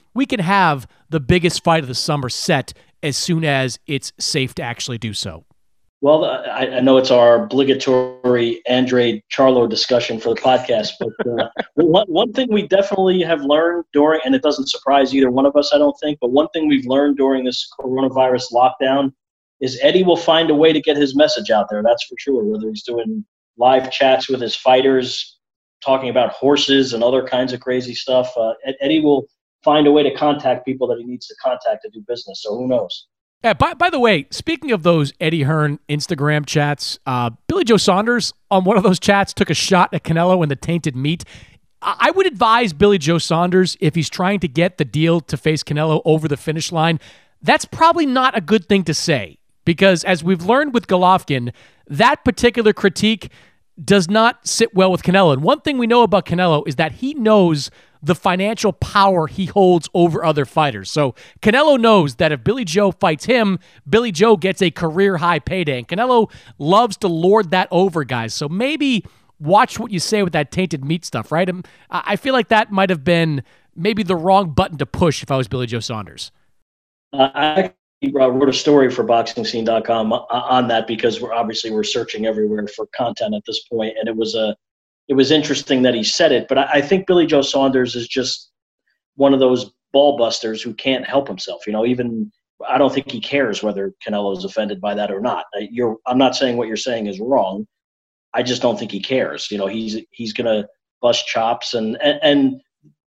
S4: we can have the biggest fight of the summer set as soon as it's safe to actually do so?
S5: Well, I, I know it's our obligatory Andre Charlo discussion for the podcast, but uh, one, one thing we definitely have learned during, and it doesn't surprise either one of us, I don't think, but one thing we've learned during this coronavirus lockdown is Eddie will find a way to get his message out there, that's for sure, whether he's doing live chats with his fighters, talking about horses and other kinds of crazy stuff. Uh, Eddie will find a way to contact people that he needs to contact to do business, so who knows?
S4: Yeah, by, by the way, speaking of those Eddie Hearn Instagram chats, uh, Billy Joe Saunders on one of those chats took a shot at Canelo and the tainted meat. I, I would advise Billy Joe Saunders, if he's trying to get the deal to face Canelo over the finish line, that's probably not a good thing to say, because as we've learned with Golovkin, that particular critique does not sit well with Canelo. And one thing we know about Canelo is that he knows the financial power he holds over other fighters. So Canelo knows that if Billy Joe fights him, Billy Joe gets a career-high payday. And Canelo loves to lord that over guys. So maybe watch what you say with that tainted meat stuff, right? I feel like that might have been maybe the wrong button to push if I was Billy Joe Saunders.
S5: Uh, I wrote a story for boxing scene dot com on that because we're obviously we're searching everywhere for content at this point, and it was a It was interesting that he said it, but I think Billy Joe Saunders is just one of those ball busters who can't help himself. You know, even I don't think he cares whether Canelo is offended by that or not. You're, I'm not saying what you're saying is wrong. I just don't think he cares. You know, he's he's gonna bust chops, and and, and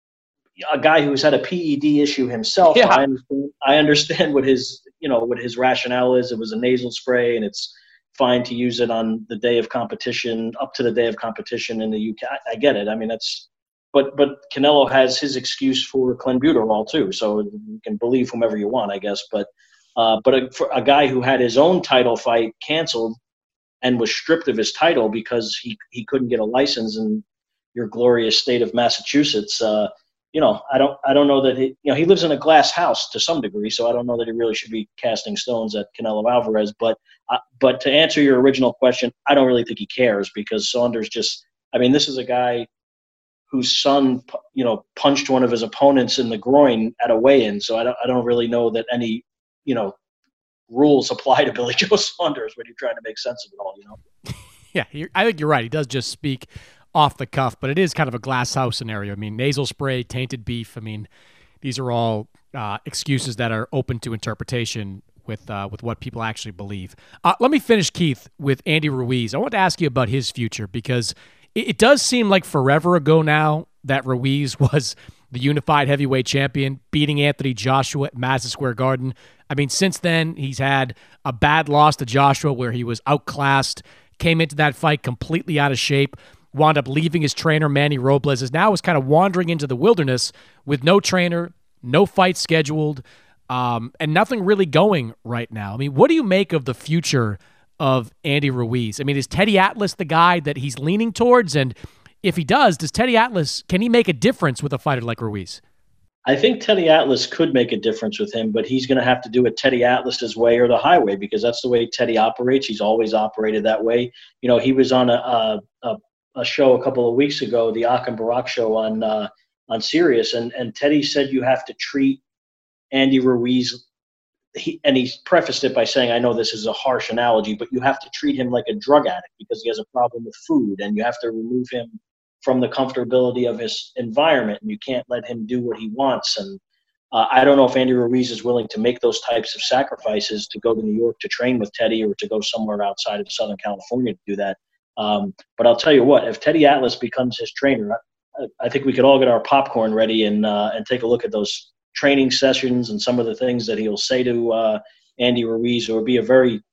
S5: a guy who's had a P E D issue himself.
S4: Yeah.
S5: I understand, I understand what his you know what his rationale is. It was a nasal spray, and it's fine to use it on the day of competition, up to the day of competition in the U K. I, I get it. I mean, that's, but but Canelo has his excuse for clenbuterol too, so you can believe whomever you want, I guess. But uh, but a, for a guy who had his own title fight canceled and was stripped of his title because he he couldn't get a license in your glorious state of Massachusetts. Uh, you know, I don't I don't know that he you know he lives in a glass house to some degree, so I don't know that he really should be casting stones at Canelo Alvarez. But uh, but to answer your original question, I don't really think he cares because Saunders just I mean this is a guy whose son you know punched one of his opponents in the groin at a weigh-in, so I don't I don't really know that any you know rules apply to Billy Joe Saunders when you're trying to make sense of it all. You know.
S4: Yeah, you're, I think you're right. He does just speak off the cuff, but it is kind of a glass house scenario. I mean, nasal spray, tainted beef. I mean, these are all uh, excuses that are open to interpretation with uh, with what people actually believe. Uh, let me finish, Keith, with Andy Ruiz. I want to ask you about his future because it, it does seem like forever ago now that Ruiz was the unified heavyweight champion, beating Anthony Joshua at Madison Square Garden. I mean, since then, he's had a bad loss to Joshua where he was outclassed, came into that fight completely out of shape, wound up leaving his trainer, Manny Robles, is now is kind of wandering into the wilderness with no trainer, no fight scheduled, um, and nothing really going right now. I mean, what do you make of the future of Andy Ruiz? I mean, is Teddy Atlas the guy that he's leaning towards? And if he does, does Teddy Atlas, can he make a difference with a fighter like Ruiz?
S5: I think Teddy Atlas could make a difference with him, but he's going to have to do it Teddy Atlas's way or the highway because that's the way Teddy operates. He's always operated that way. You know, he was on a, a, a a show a couple of weeks ago, the Ak and Barak show on uh, on Sirius, and and Teddy said you have to treat Andy Ruiz. He, and he prefaced it by saying, "I know this is a harsh analogy, but you have to treat him like a drug addict because he has a problem with food, and you have to remove him from the comfortability of his environment, and you can't let him do what he wants." And uh, I don't know if Andy Ruiz is willing to make those types of sacrifices to go to New York to train with Teddy or to go somewhere outside of Southern California to do that. Um, but I'll tell you what, if Teddy Atlas becomes his trainer, I, I think we could all get our popcorn ready and uh, and take a look at those training sessions and some of the things that he'll say to uh, Andy Ruiz. It would be a very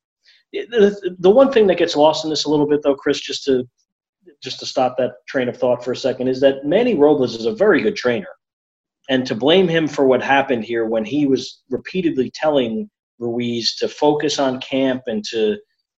S5: the, the one thing that gets lost in this a little bit, though, Chris, just to just to stop that train of thought for a second, is that Manny Robles is a very good trainer, and to blame him for what happened here when he was repeatedly telling Ruiz to focus on camp and to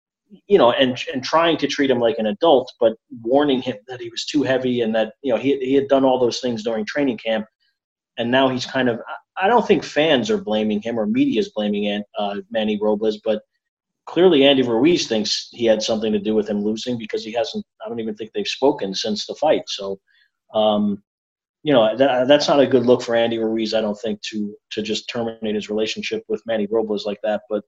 S5: you know, and and trying to treat him like an adult, but warning him that he was too heavy and that, you know, he, he had done all those things during training camp. And now he's kind of, I don't think fans are blaming him or media is blaming uh, Manny Robles, but clearly Andy Ruiz thinks he had something to do with him losing because he hasn't, I don't even think they've spoken since the fight. So, um, you know, that, that's not a good look for Andy Ruiz, I don't think, to to just terminate his relationship with Manny Robles like that. But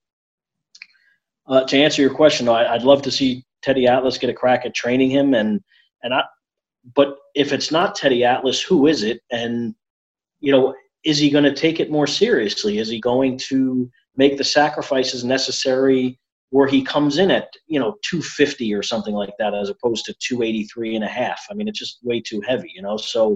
S5: uh, to answer your question, though, I, I'd love to see Teddy Atlas get a crack at training him. And, and I, but if it's not Teddy Atlas, who is it? And, you know, is he going to take it more seriously? Is he going to make the sacrifices necessary where he comes in at, you know, two fifty or something like that, as opposed to two eighty-three and a half? I mean, it's just way too heavy, you know? So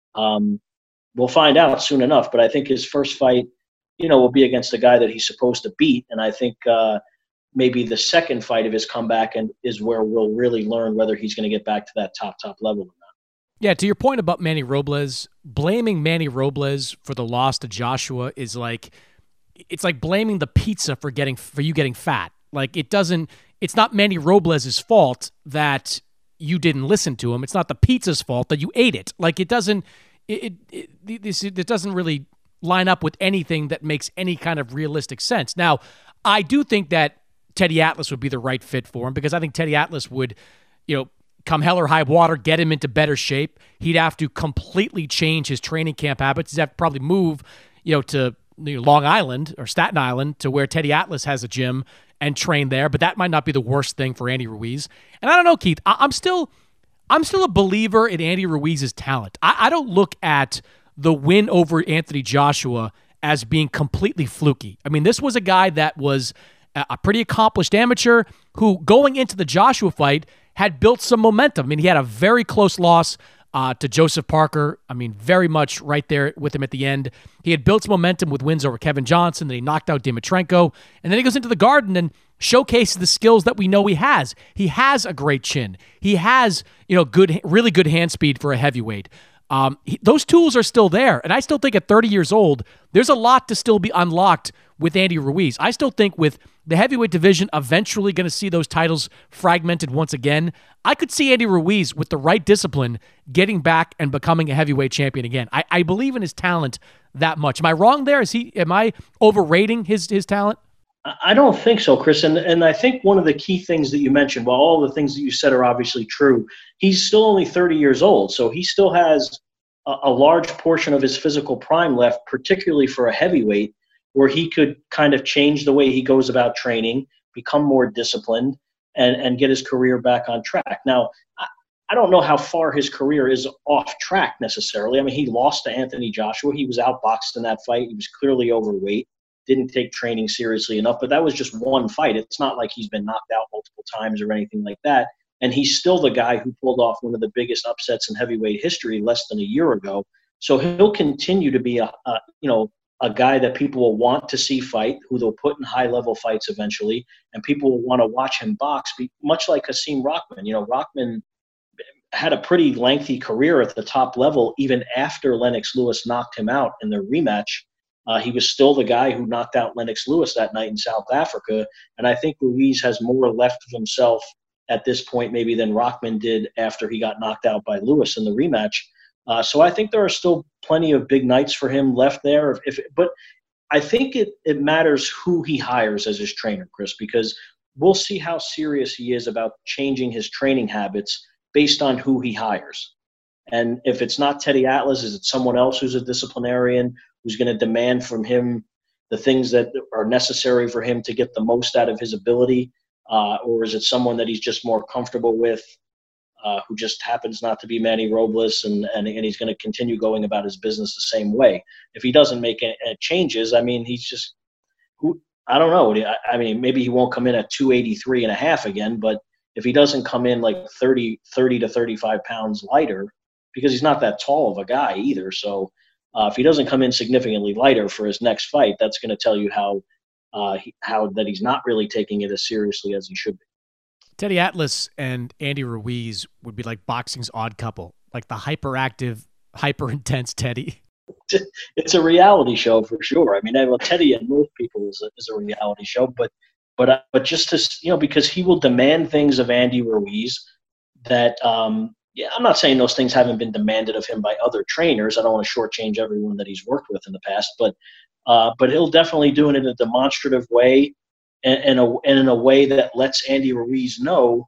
S5: um, we'll find out soon enough, but I think his first fight, you know, will be against a guy that he's supposed to beat. And I think uh, maybe the second fight of his comeback and is where we'll really learn whether he's going to get back to that top, top level or not.
S4: Yeah, to your point about Manny Robles, blaming Manny Robles for the loss to Joshua is like, it's like blaming the pizza for getting for you getting fat. Like, it doesn't, it's not Manny Robles' fault that you didn't listen to him. It's not the pizza's fault that you ate it. Like, it doesn't, it, it, it, this, it doesn't really line up with anything that makes any kind of realistic sense. Now, I do think that Teddy Atlas would be the right fit for him, because I think Teddy Atlas would, you know, come hell or high water, get him into better shape. He'd have to completely change his training camp habits. He'd have to probably move, you know, to you know, Long Island or Staten Island, to where Teddy Atlas has a gym, and train there. But that might not be the worst thing for Andy Ruiz. And I don't know, Keith, I- I'm still I'm still a believer in Andy Ruiz's talent. I, I don't look at the win over Anthony Joshua as being completely fluky. I mean, this was a guy that was a, a pretty accomplished amateur who, going into the Joshua fight, had built some momentum. I mean, he had a very close loss uh, to Joseph Parker. I mean, very much right there with him at the end. He had built some momentum with wins over Kevin Johnson. Then he knocked out Dimitrenko. And then he goes into the Garden and showcases the skills that we know he has. He has a great chin. He has, you know, good, really good hand speed for a heavyweight. Um, he, those tools are still there. And I still think at thirty years old, there's a lot to still be unlocked with Andy Ruiz. I still think with the heavyweight division eventually going to see those titles fragmented once again, I could see Andy Ruiz, with the right discipline, getting back and becoming a heavyweight champion again. I, I believe in his talent that much. Am I wrong there? Is he? Am I overrating his his talent?
S5: I don't think so, Chris. And, and I think one of the key things that you mentioned, while all the things that you said are obviously true, he's still only thirty years old. So he still has a, a large portion of his physical prime left, particularly for a heavyweight, where he could kind of change the way he goes about training, become more disciplined, and, and get his career back on track. Now, I, I don't know how far his career is off track necessarily. I mean, he lost to Anthony Joshua. He was outboxed in that fight. He was clearly overweight. Didn't take training seriously enough, but that was just one fight. It's not like he's been knocked out multiple times or anything like that. And he's still the guy who pulled off one of the biggest upsets in heavyweight history less than a year ago. So he'll continue to be a, a you know, a guy that people will want to see fight, who they'll put in high-level fights eventually, and people will want to watch him box, be, much like Hasim Rahman. You know, Rahman had a pretty lengthy career at the top level even after Lennox Lewis knocked him out in the rematch. Uh, he was still the guy who knocked out Lennox Lewis that night in South Africa. And I think Ruiz has more left of himself at this point maybe than Rahman did after he got knocked out by Lewis in the rematch. Uh, so I think there are still plenty of big nights for him left there. If, if But I think it, it matters who he hires as his trainer, Chris, because we'll see how serious he is about changing his training habits based on who he hires. And if it's not Teddy Atlas, is it someone else who's a disciplinarian who's going to demand from him the things that are necessary for him to get the most out of his ability? Uh, or is it someone that he's just more comfortable with, uh, who just happens not to be Manny Robles, and, and, and he's going to continue going about his business the same way? If he doesn't make any, any changes, I mean, he's just who I don't know. I, I mean, maybe he won't come in at two eighty-three and a half again, but if he doesn't come in like thirty, thirty to thirty-five pounds lighter, because he's not that tall of a guy either. So uh, if he doesn't come in significantly lighter for his next fight, that's going to tell you how uh, he, how that he's not really taking it as seriously as he should be.
S4: Teddy Atlas and Andy Ruiz would be like boxing's odd couple, like the hyperactive, hyper-intense Teddy.
S5: It's a reality show for sure. I mean, well, Teddy and most people is a, is a reality show, but but uh, but just to, you know, because he will demand things of Andy Ruiz that, um, yeah, I'm not saying those things haven't been demanded of him by other trainers. I don't want to shortchange everyone that he's worked with in the past, but uh, but he'll definitely do it in a demonstrative way, and, and, a, and in a way that lets Andy Ruiz know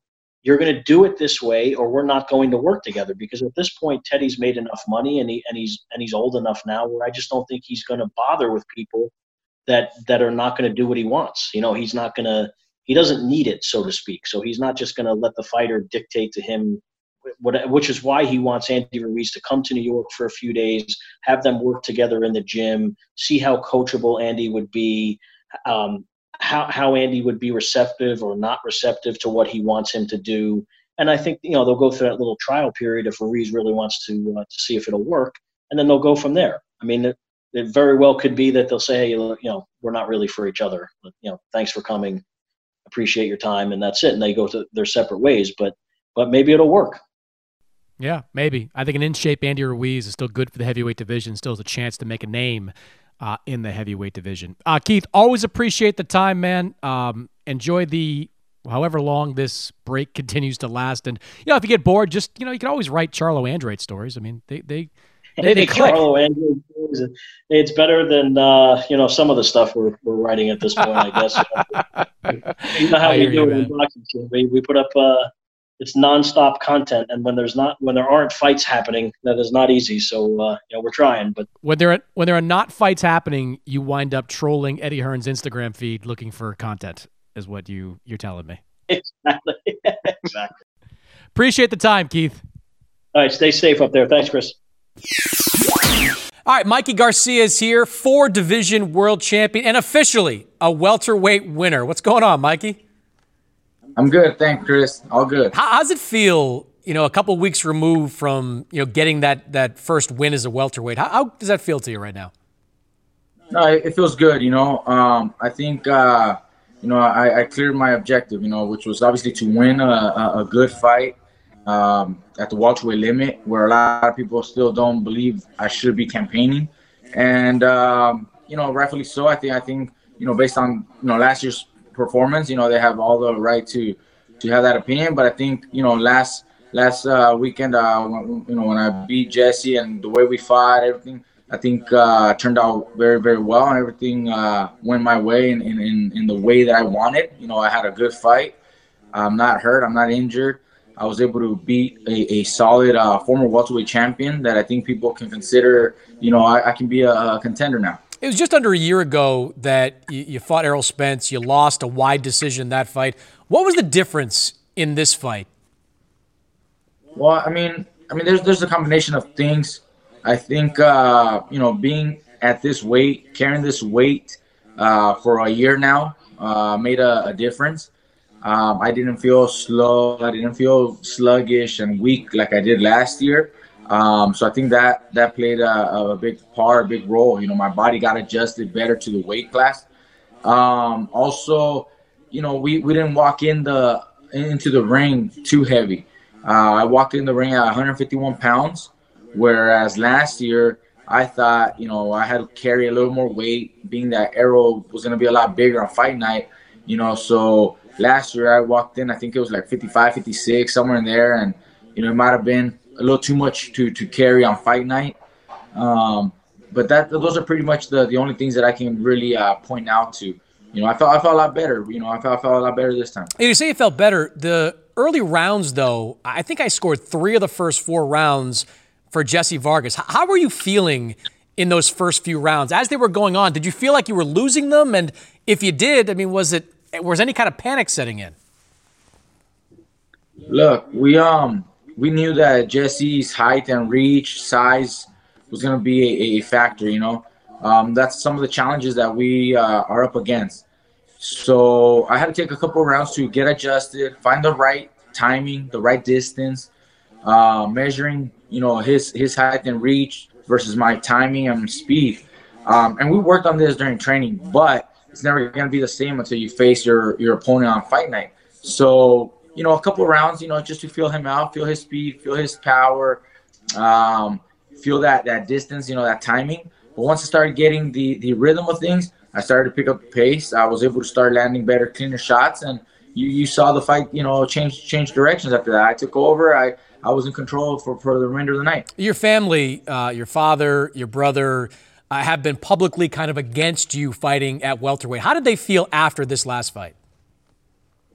S5: you're going to do it this way or we're not going to work together. Because at this point, Teddy's made enough money and he and he's and he's old enough now where I just don't think he's going to bother with people that that are not going to do what he wants. You know, he's not going to he doesn't need it, so to speak. So he's not just going to let the fighter dictate to him, what, which is why he wants Andy Ruiz to come to New York for a few days, have them work together in the gym, see how coachable Andy would be, um, how how Andy would be receptive or not receptive to what he wants him to do. And I think, you know, they'll go through that little trial period if Ruiz really wants to uh, to see if it'll work, and then they'll go from there. I mean, it, it very well could be that they'll say, hey, you know, we're not really for each other. You know, thanks for coming. Appreciate your time, and that's it. And they go to their separate ways, but but maybe it'll work.
S4: Yeah, maybe. I think an in-shape Andy Ruiz is still good for the heavyweight division, still has a chance to make a name uh, in the heavyweight division. Uh, Keith, always appreciate the time, man. Um, enjoy the however long this break continues to last. And, you know, if you get bored, just, you know, you can always write Charlo Andrade stories. I mean, they they, they, they click.
S5: Charlo Andrade stories, it's better than, uh, you know, some of the stuff we're, we're writing at this point, I guess. You know how we do it in boxing. We, we put up uh, – it's nonstop content, and when there's not, when there aren't fights happening, that is not easy. So, uh, you know, we're trying. But
S4: when there are, when there are not fights happening, you wind up trolling Eddie Hearn's Instagram feed looking for content, is what you you're telling me.
S5: Exactly. Exactly.
S4: Appreciate the time, Keith.
S5: All right, stay safe up there. Thanks, Chris.
S4: All right, Mikey Garcia is here, four division world champion, and officially a welterweight winner. What's going on, Mikey?
S6: I'm good, thanks, Chris. All good.
S4: How, how's it feel, you know, a couple weeks removed from, you know, getting that that first win as a welterweight? How, how does that feel to you right now?
S6: No, it feels good, you know. Um, I think, uh, you know, I, I cleared my objective, you know, which was obviously to win a, a, a good fight um, at the welterweight limit, where a lot of people still don't believe I should be campaigning. And, um, you know, rightfully so. I think, I think, you know, based on, you know, last year's performance, you know, they have all the right to to have that opinion. But I think, you know, last last uh, weekend, uh, when, you know, when I beat Jesse and the way we fought, everything, I think uh, turned out very, very well, and everything uh, went my way in, in, in the way that I wanted. You know, I had a good fight. I'm not hurt. I'm not injured. I was able to beat a, a solid uh, former welterweight champion that I think people can consider, you know, I, I can be a, a contender now.
S4: It was just under a year ago that you, you fought Errol Spence. You lost a wide decision in that fight. What was the difference in this fight?
S6: Well, I mean, I mean, there's there's a combination of things. I think uh, you know, being at this weight, carrying this weight uh, for a year now, uh, made a, a difference. Um, I didn't feel slow. I didn't feel sluggish and weak like I did last year. Um, so I think that that played a, a big part, a big role. You know, my body got adjusted better to the weight class. Um, also, you know, we, we didn't walk in the into the ring too heavy. Uh, I walked in the ring at one hundred fifty-one pounds, whereas last year I thought, you know, I had to carry a little more weight, being that Errol was going to be a lot bigger on fight night. You know, so last year I walked in, I think it was like fifty-five, fifty-six, somewhere in there, and you know, it might have been a little too much to, to carry on fight night. Um, but that those are pretty much the, the only things that I can really uh, point out to. You know, I felt I felt a lot better. You know, I felt I felt a lot better this time.
S4: You say you felt better. The early rounds, though, I think I scored three of the first four rounds for Jesse Vargas. How were you feeling in those first few rounds as they were going on? Did you feel like you were losing them? And if you did, I mean, was it was any kind of panic setting in?
S6: Look, we um. we knew that Jesse's height and reach, size was going to be a, a factor, you know. Um, that's some of the challenges that we uh, are up against. So I had to take a couple of rounds to get adjusted, find the right timing, the right distance, uh, measuring, you know, his, his height and reach versus my timing and speed. Um, and we worked on this during training, but it's never going to be the same until you face your, your opponent on fight night. So, you know, a couple of rounds, you know, just to feel him out, feel his speed, feel his power, um, feel that, that distance, you know, that timing. But once I started getting the, the rhythm of things, I started to pick up the pace. I was able to start landing better, cleaner shots. And you, you saw the fight, you know, change change directions after that. I took over. I, I was in control for, for the remainder of the night.
S4: Your family, uh, your father, your brother, uh, have been publicly kind of against you fighting at welterweight. How did they feel after this last fight?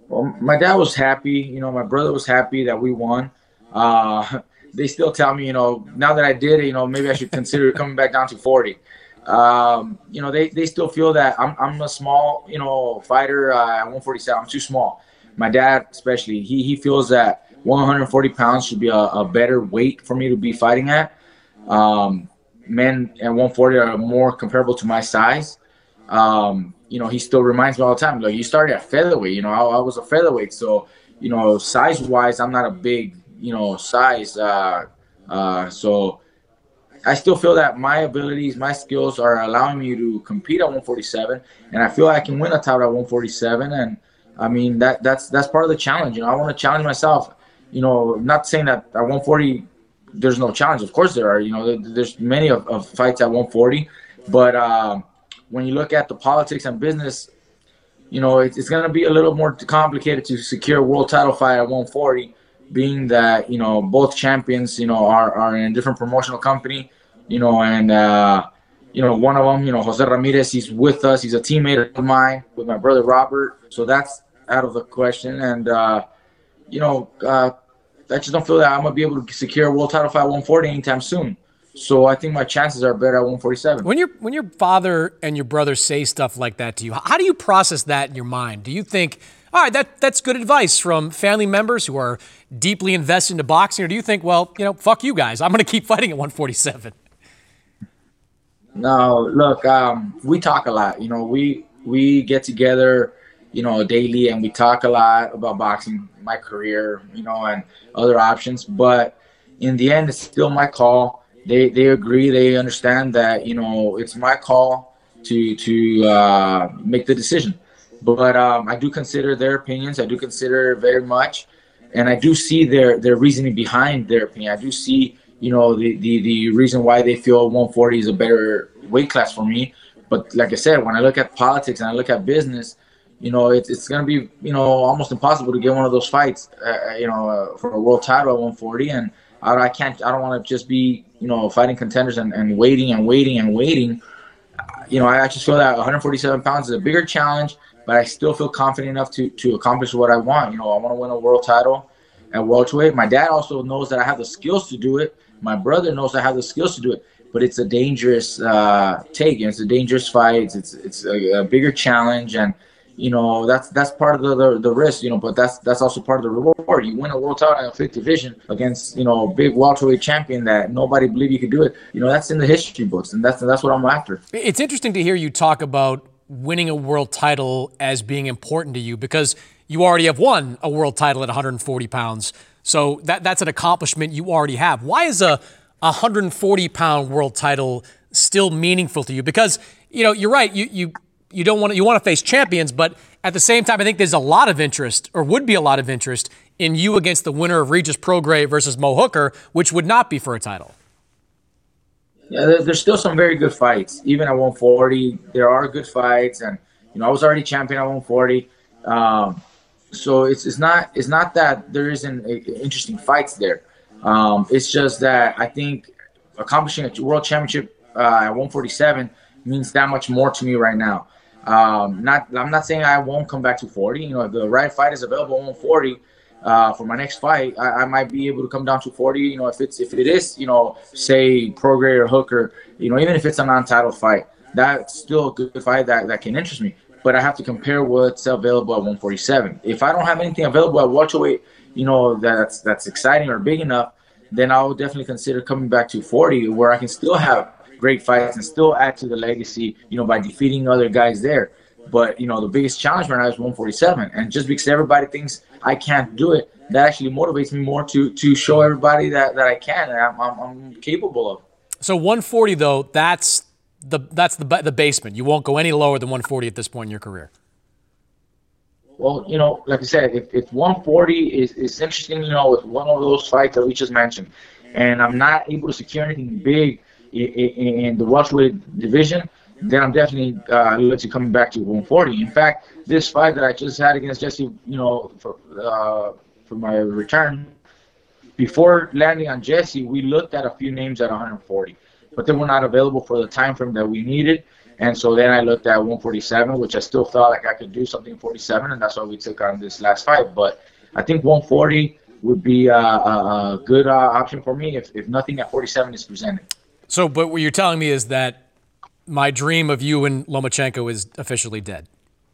S6: Well, my dad was happy. You know, my brother was happy that we won. Uh, they still tell me, you know, now that I did it, you know, maybe I should consider coming back down to forty. Um, you know, they, they still feel that I'm I'm a small, you know, fighter uh, at one forty-seven. I'm too small. My dad, especially, he he feels that one forty pounds should be a, a better weight for me to be fighting at. Um, men at one forty are more comparable to my size. Um, you know, he still reminds me all the time, like, you started at featherweight. You know, I, I was a featherweight, so you know, size wise, I'm not a big, you know, size. Uh, uh, so. I still feel that my abilities, my skills are allowing me to compete at one forty-seven, and I feel I can win a title at one forty-seven. And I mean, that that's that's part of the challenge. You know, I want to challenge myself. You know, not saying that at one forty there's no challenge. Of course there are. You know, there, there's many of, of fights at one forty, but uh, when you look at the politics and business, you know, it, it's going to be a little more complicated to secure a world title fight at one forty, being that, you know, both champions, you know, are, are in a different promotional company, you know, and, uh, you know, one of them, you know, Jose Ramirez, he's with us. He's a teammate of mine with my brother Robert. So that's out of the question. And, uh, you know, uh, I just don't feel that I'm going to be able to secure a world title fight at one forty anytime soon. So I think my chances are better at one forty-seven.
S4: When your when your father and your brother say stuff like that to you, how do you process that in your mind? Do you think, all right, that that's good advice from family members who are deeply invested into boxing, or do you think, well, you know, fuck you guys, I'm going to keep fighting at one forty-seven?
S6: No, look, um, we talk a lot. You know, we we get together, you know, daily, and we talk a lot about boxing, my career, you know, and other options. But in the end, it's still my call. They they agree. They understand that, you know, it's my call to to uh, make the decision. But um, I do consider their opinions. I do consider very much, and I do see their their reasoning behind their opinion. I do see, you know, the the the reason why they feel one forty is a better weight class for me. But like I said, when I look at politics and I look at business, you know, it's it's gonna be, you know, almost impossible to get one of those fights, uh, you know, uh, for a world title at one forty. And I, I can't. I don't want to just be, you know, fighting contenders and, and waiting and waiting and waiting. You know, I just feel that one forty-seven pounds is a bigger challenge, but I still feel confident enough to to accomplish what I want. You know, I want to win a world title at welterweight. My dad also knows that I have the skills to do it. My brother knows I have the skills to do it. But it's a dangerous uh, take. It's a dangerous fight. It's it's, it's a, a bigger challenge, and you know, that's that's part of the, the the risk, you know, but that's that's also part of the reward. You win a world title in a fifth division against, you know, a big welterweight champion that nobody believed you could do it. You know, that's in the history books, and that's that's what I'm after.
S4: It's interesting to hear you talk about winning a world title as being important to you, because you already have won a world title at one forty pounds. So that that's an accomplishment you already have. Why is a one forty pound world title still meaningful to you? Because, you know, you're right. You you you don't want to, you want to face champions, but at the same time, I think there's a lot of interest, or would be a lot of interest, in you against the winner of Regis Prograis versus Mo Hooker, which would not be for a title.
S6: Yeah, there's still some very good fights. Even at one forty, there are good fights, and you know, I was already champion at one forty. Um, so it's it's not it's not that there isn't interesting fights there. Um, it's just that I think accomplishing a world championship uh, at one forty-seven means that much more to me right now. Um, not I'm not saying I won't come back to forty. You know, if the right fight is available at one forty uh, for my next fight, I, I might be able to come down to forty. You know, if it's if it is, you know, say Prograis or Hooker, you know, even if it's a non-title fight, that's still a good fight that, that can interest me. But I have to compare what's available at one forty-seven. If I don't have anything available at welterweight, you know, that's that's exciting or big enough, then I will definitely consider coming back to forty, where I can still have great fights and still add to the legacy, you know, by defeating other guys there. But, you know, the biggest challenge right now is one forty-seven. And just because everybody thinks I can't do it, that actually motivates me more to to show everybody that, that I can and I'm, I'm, I'm capable of.
S4: So one forty, though, that's the that's the the basement. You won't go any lower than one forty at this point in your career.
S6: Well, you know, like I said, if, if one forty is, is interesting, you know, with one of those fights that we just mentioned, and I'm not able to secure anything big in, in, in the welterweight division, then I'm definitely uh, looking to coming back to one forty. In fact, this fight that I just had against Jesse, you know, for uh, for my return, before landing on Jesse, we looked at a few names at one forty, but they were not available for the time frame that we needed. And so then I looked at one forty-seven, which I still thought like I could do something in forty-seven, and that's why we took on this last fight. But I think one forty would be uh, a, a good uh, option for me if, if nothing at forty-seven is presented.
S4: So, but what you're telling me is that my dream of you and Lomachenko is officially dead.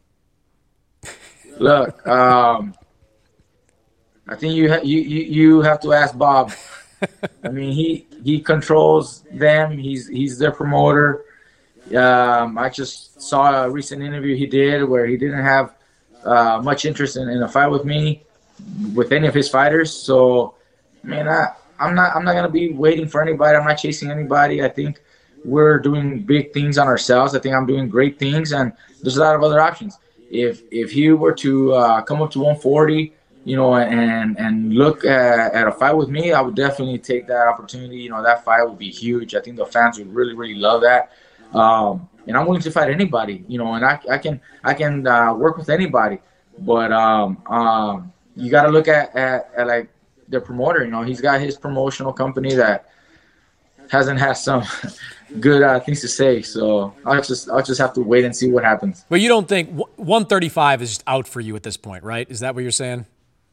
S6: Look, um, I think you, ha- you you you have to ask Bob. I mean, he he controls them. He's he's their promoter. Um, I just saw a recent interview he did where he didn't have uh, much interest in, in a fight with me, with any of his fighters. So, man, I, I'm not I'm not gonna be waiting for anybody. I'm not chasing anybody. I think we're doing big things on ourselves. I think I'm doing great things, and there's a lot of other options. If if he were to uh, come up to one forty, you know, and and look at, at a fight with me, I would definitely take that opportunity. You know, that fight would be huge. I think the fans would really really love that. Um, and I'm willing to fight anybody, you know, and I, I can I can uh, work with anybody. But um, um, you got to look at, at, at like the promoter. You know, he's got his promotional company that hasn't had some good uh, things to say. So I'll just I'll just have to wait and see what happens.
S4: But you don't think one thirty-five is just out for you at this point, right? Is that what you're saying?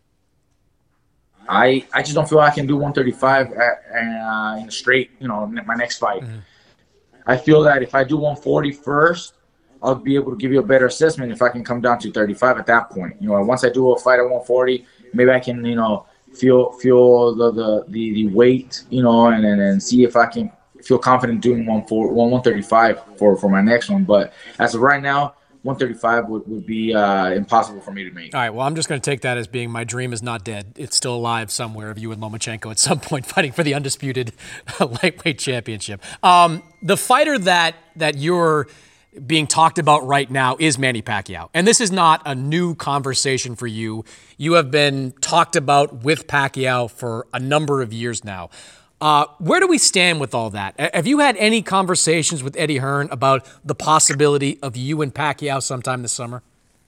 S6: I I just don't feel I can do one thirty-five at, uh, in a straight, you know, my next fight. Mm-hmm. I feel that if I do one forty first, I'll be able to give you a better assessment if I can come down to thirty-five at that point. You know, once I do a fight at one forty, maybe I can, you know, feel feel the the, the, the weight, you know, and, and and see if I can feel confident doing one for one one thirty-five for, for my next one. But as of right now, one thirty-five would, would be uh, impossible for me to make.
S4: All right, well, I'm just going to take that as being my dream is not dead. It's still alive somewhere of you and Lomachenko at some point fighting for the undisputed lightweight championship. Um, the fighter that that you're being talked about right now is Manny Pacquiao. And this is not a new conversation for you. You have been talked about with Pacquiao for a number of years now. Uh, where do we stand with all that? Have you had any conversations with Eddie Hearn about the possibility of you and Pacquiao sometime this summer?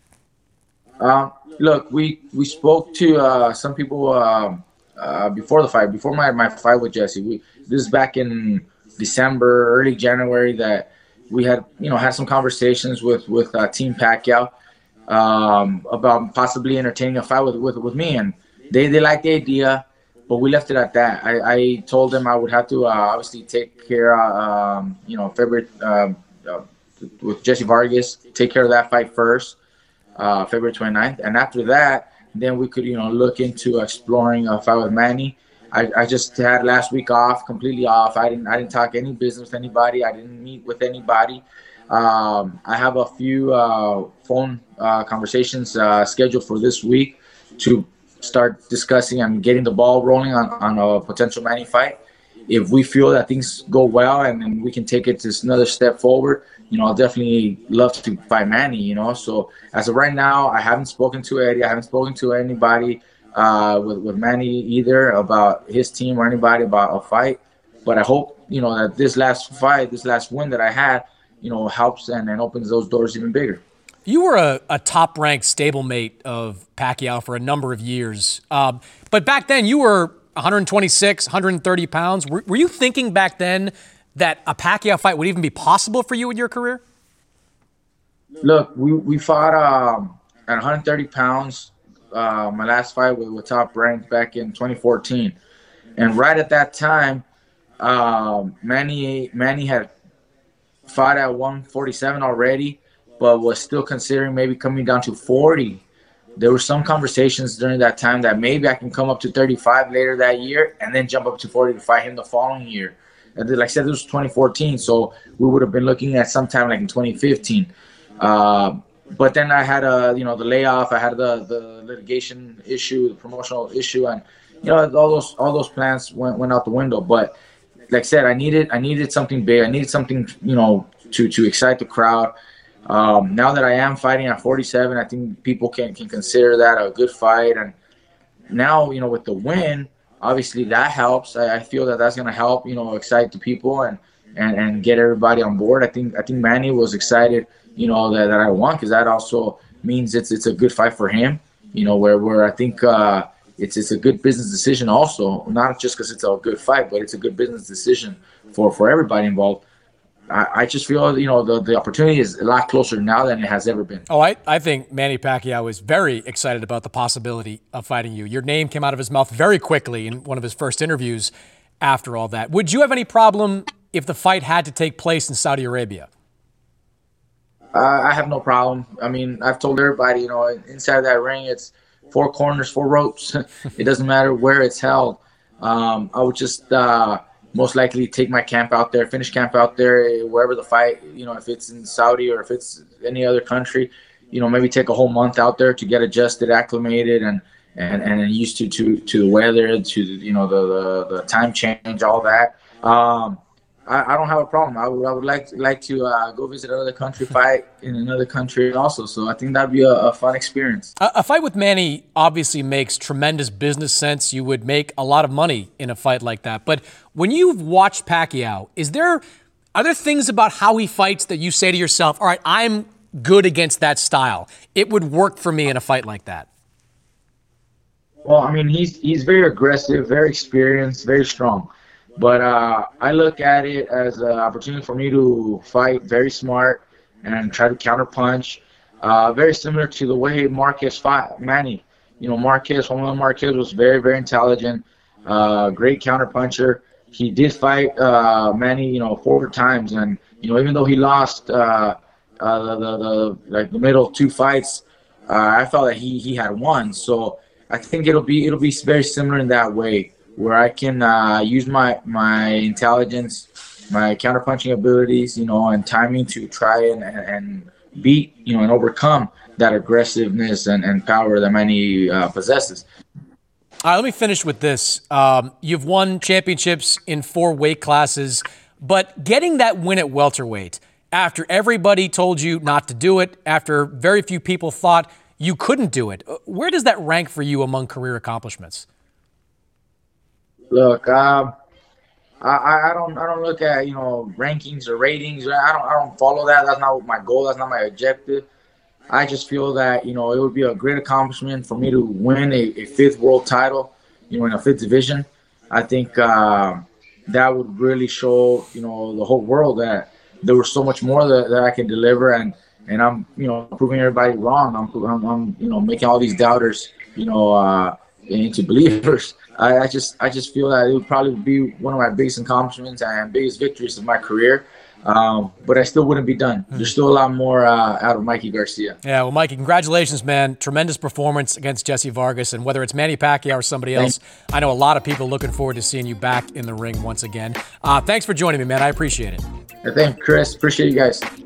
S6: Um, look, we we spoke to uh, some people uh, uh, before the fight, before my, my fight with Jesse. We, this is back in December, early January, that we had you know had some conversations with with uh, Team Pacquiao um, about possibly entertaining a fight with with, with me, and they they liked the idea. But we left it at that. I, I told them I would have to uh, obviously take care, uh, um, you know, February uh, uh, with Jesse Vargas, take care of that fight first, uh, February twenty-ninth. And after that, then we could, you know, look into exploring a fight with Manny. I, I just had last week off, completely off. I didn't I didn't talk any business with anybody. I didn't meet with anybody. Um, I have a few uh, phone uh, conversations uh, scheduled for this week to start discussing and getting the ball rolling on, on a potential Manny fight. If we feel that things go well and then we can take it to another step forward, you know, I'll definitely love to fight Manny, you know. So as of right now, I haven't spoken to Eddie. I haven't spoken to anybody uh, with, with Manny either about his team or anybody about a fight. But I hope, you know, that this last fight, this last win that I had, you know, helps and, and opens those doors even bigger.
S4: You were a, a top-ranked stablemate of Pacquiao for a number of years. Um, but back then, you were one twenty-six, one thirty pounds. Were, were you thinking back then that a Pacquiao fight would even be possible for you in your career?
S6: Look, we, we fought um, at one thirty pounds, uh, my last fight with, with Top Rank back in twenty fourteen. And right at that time, um, Manny, Manny had fought at one forty-seven already, but was still considering maybe coming down to forty. There were some conversations during that time that maybe I can come up to thirty-five later that year and then jump up to forty to fight him the following year. And like I said, this was twenty fourteen, so we would have been looking at sometime like in twenty fifteen. Uh, but then I had a, you know, the layoff. I had the, the litigation issue, the promotional issue, and you know, all those all those plans went went out the window. But like I said, I needed I needed something big. I needed something, you know, to to excite the crowd. Um, now that I am fighting at forty-seven, I think people can, can consider that a good fight. And now, you know, with the win, obviously that helps. I, I feel that that's going to help, you know, excite the people and, and, and get everybody on board. I think I think Manny was excited, you know, that, that I won, because that also means it's it's a good fight for him, you know, where, where I think uh, it's it's a good business decision also, not just because it's a good fight, but it's a good business decision for, for everybody involved. I, I just feel, you know, the, the opportunity is a lot closer now than it has ever been.
S4: Oh, I, I think Manny Pacquiao is very excited about the possibility of fighting you. Your name came out of his mouth very quickly in one of his first interviews after all that. Would you have any problem if the fight had to take place in Saudi Arabia?
S6: Uh, I have no problem. I mean, I've told everybody, you know, inside that ring, it's four corners, four ropes. It doesn't matter where it's held. Um, I would just uh, most likely take my camp out there, finish camp out there, wherever the fight, you know, if it's in Saudi or if it's any other country, you know, maybe take a whole month out there to get adjusted, acclimated, and and, and used to, to, to the weather, to, you know, the, the, the time change, all that. Um, I, I don't have a problem. I would, I would like to, like to uh, go visit another country, fight in another country also. So I think that'd be a, a fun experience.
S4: A, a fight with Manny obviously makes tremendous business sense. You would make a lot of money in a fight like that. But when you've watched Pacquiao, is there are there things about how he fights that you say to yourself, all right, I'm good against that style. It would work for me in a fight like that?
S6: Well, I mean, he's he's very aggressive, very experienced, very strong. But uh, I look at it as an opportunity for me to fight very smart and try to counterpunch. Uh, very similar to the way Marquez fought Manny. You know, Marquez, Juan Marquez was very, very intelligent, uh, great counterpuncher. He did fight uh, Manny, you know, four times. And, you know, even though he lost uh, uh, the, the, the, like the middle two fights, uh, I felt that he, he had won. So I think it'll be it'll be very similar in that way, where I can uh, use my my intelligence, my counterpunching abilities, you know, and timing to try and, and beat, you know, and overcome that aggressiveness and, and power that Manny uh, possesses.
S4: All right, let me finish with this. Um, you've won championships in four weight classes, but getting that win at welterweight, after everybody told you not to do it, after very few people thought you couldn't do it, where does that rank for you among career accomplishments?
S6: Look, um, I, I don't I don't look at, you know, rankings or ratings. I don't I don't follow that. That's not my goal. That's not my objective. I just feel that, you know, it would be a great accomplishment for me to win a, a fifth world title, you know, in a fifth division. I think uh, that would really show, you know, the whole world that there was so much more that, that I can deliver, and and I'm, you know, proving everybody wrong. I'm, I'm, I'm you know, making all these doubters, you know, uh, into believers. I, I just I just feel that it would probably be one of my biggest accomplishments and biggest victories of my career. Um, but I still wouldn't be done. There's still a lot more uh, out of Mikey Garcia.
S4: Yeah, well, Mikey, congratulations, man. Tremendous performance against Jesse Vargas. And whether it's Manny Pacquiao or somebody else, thanks. I know a lot of people looking forward to seeing you back in the ring once again. Uh, thanks for joining me, man. I appreciate it.
S6: Thanks, Chris. Appreciate you guys.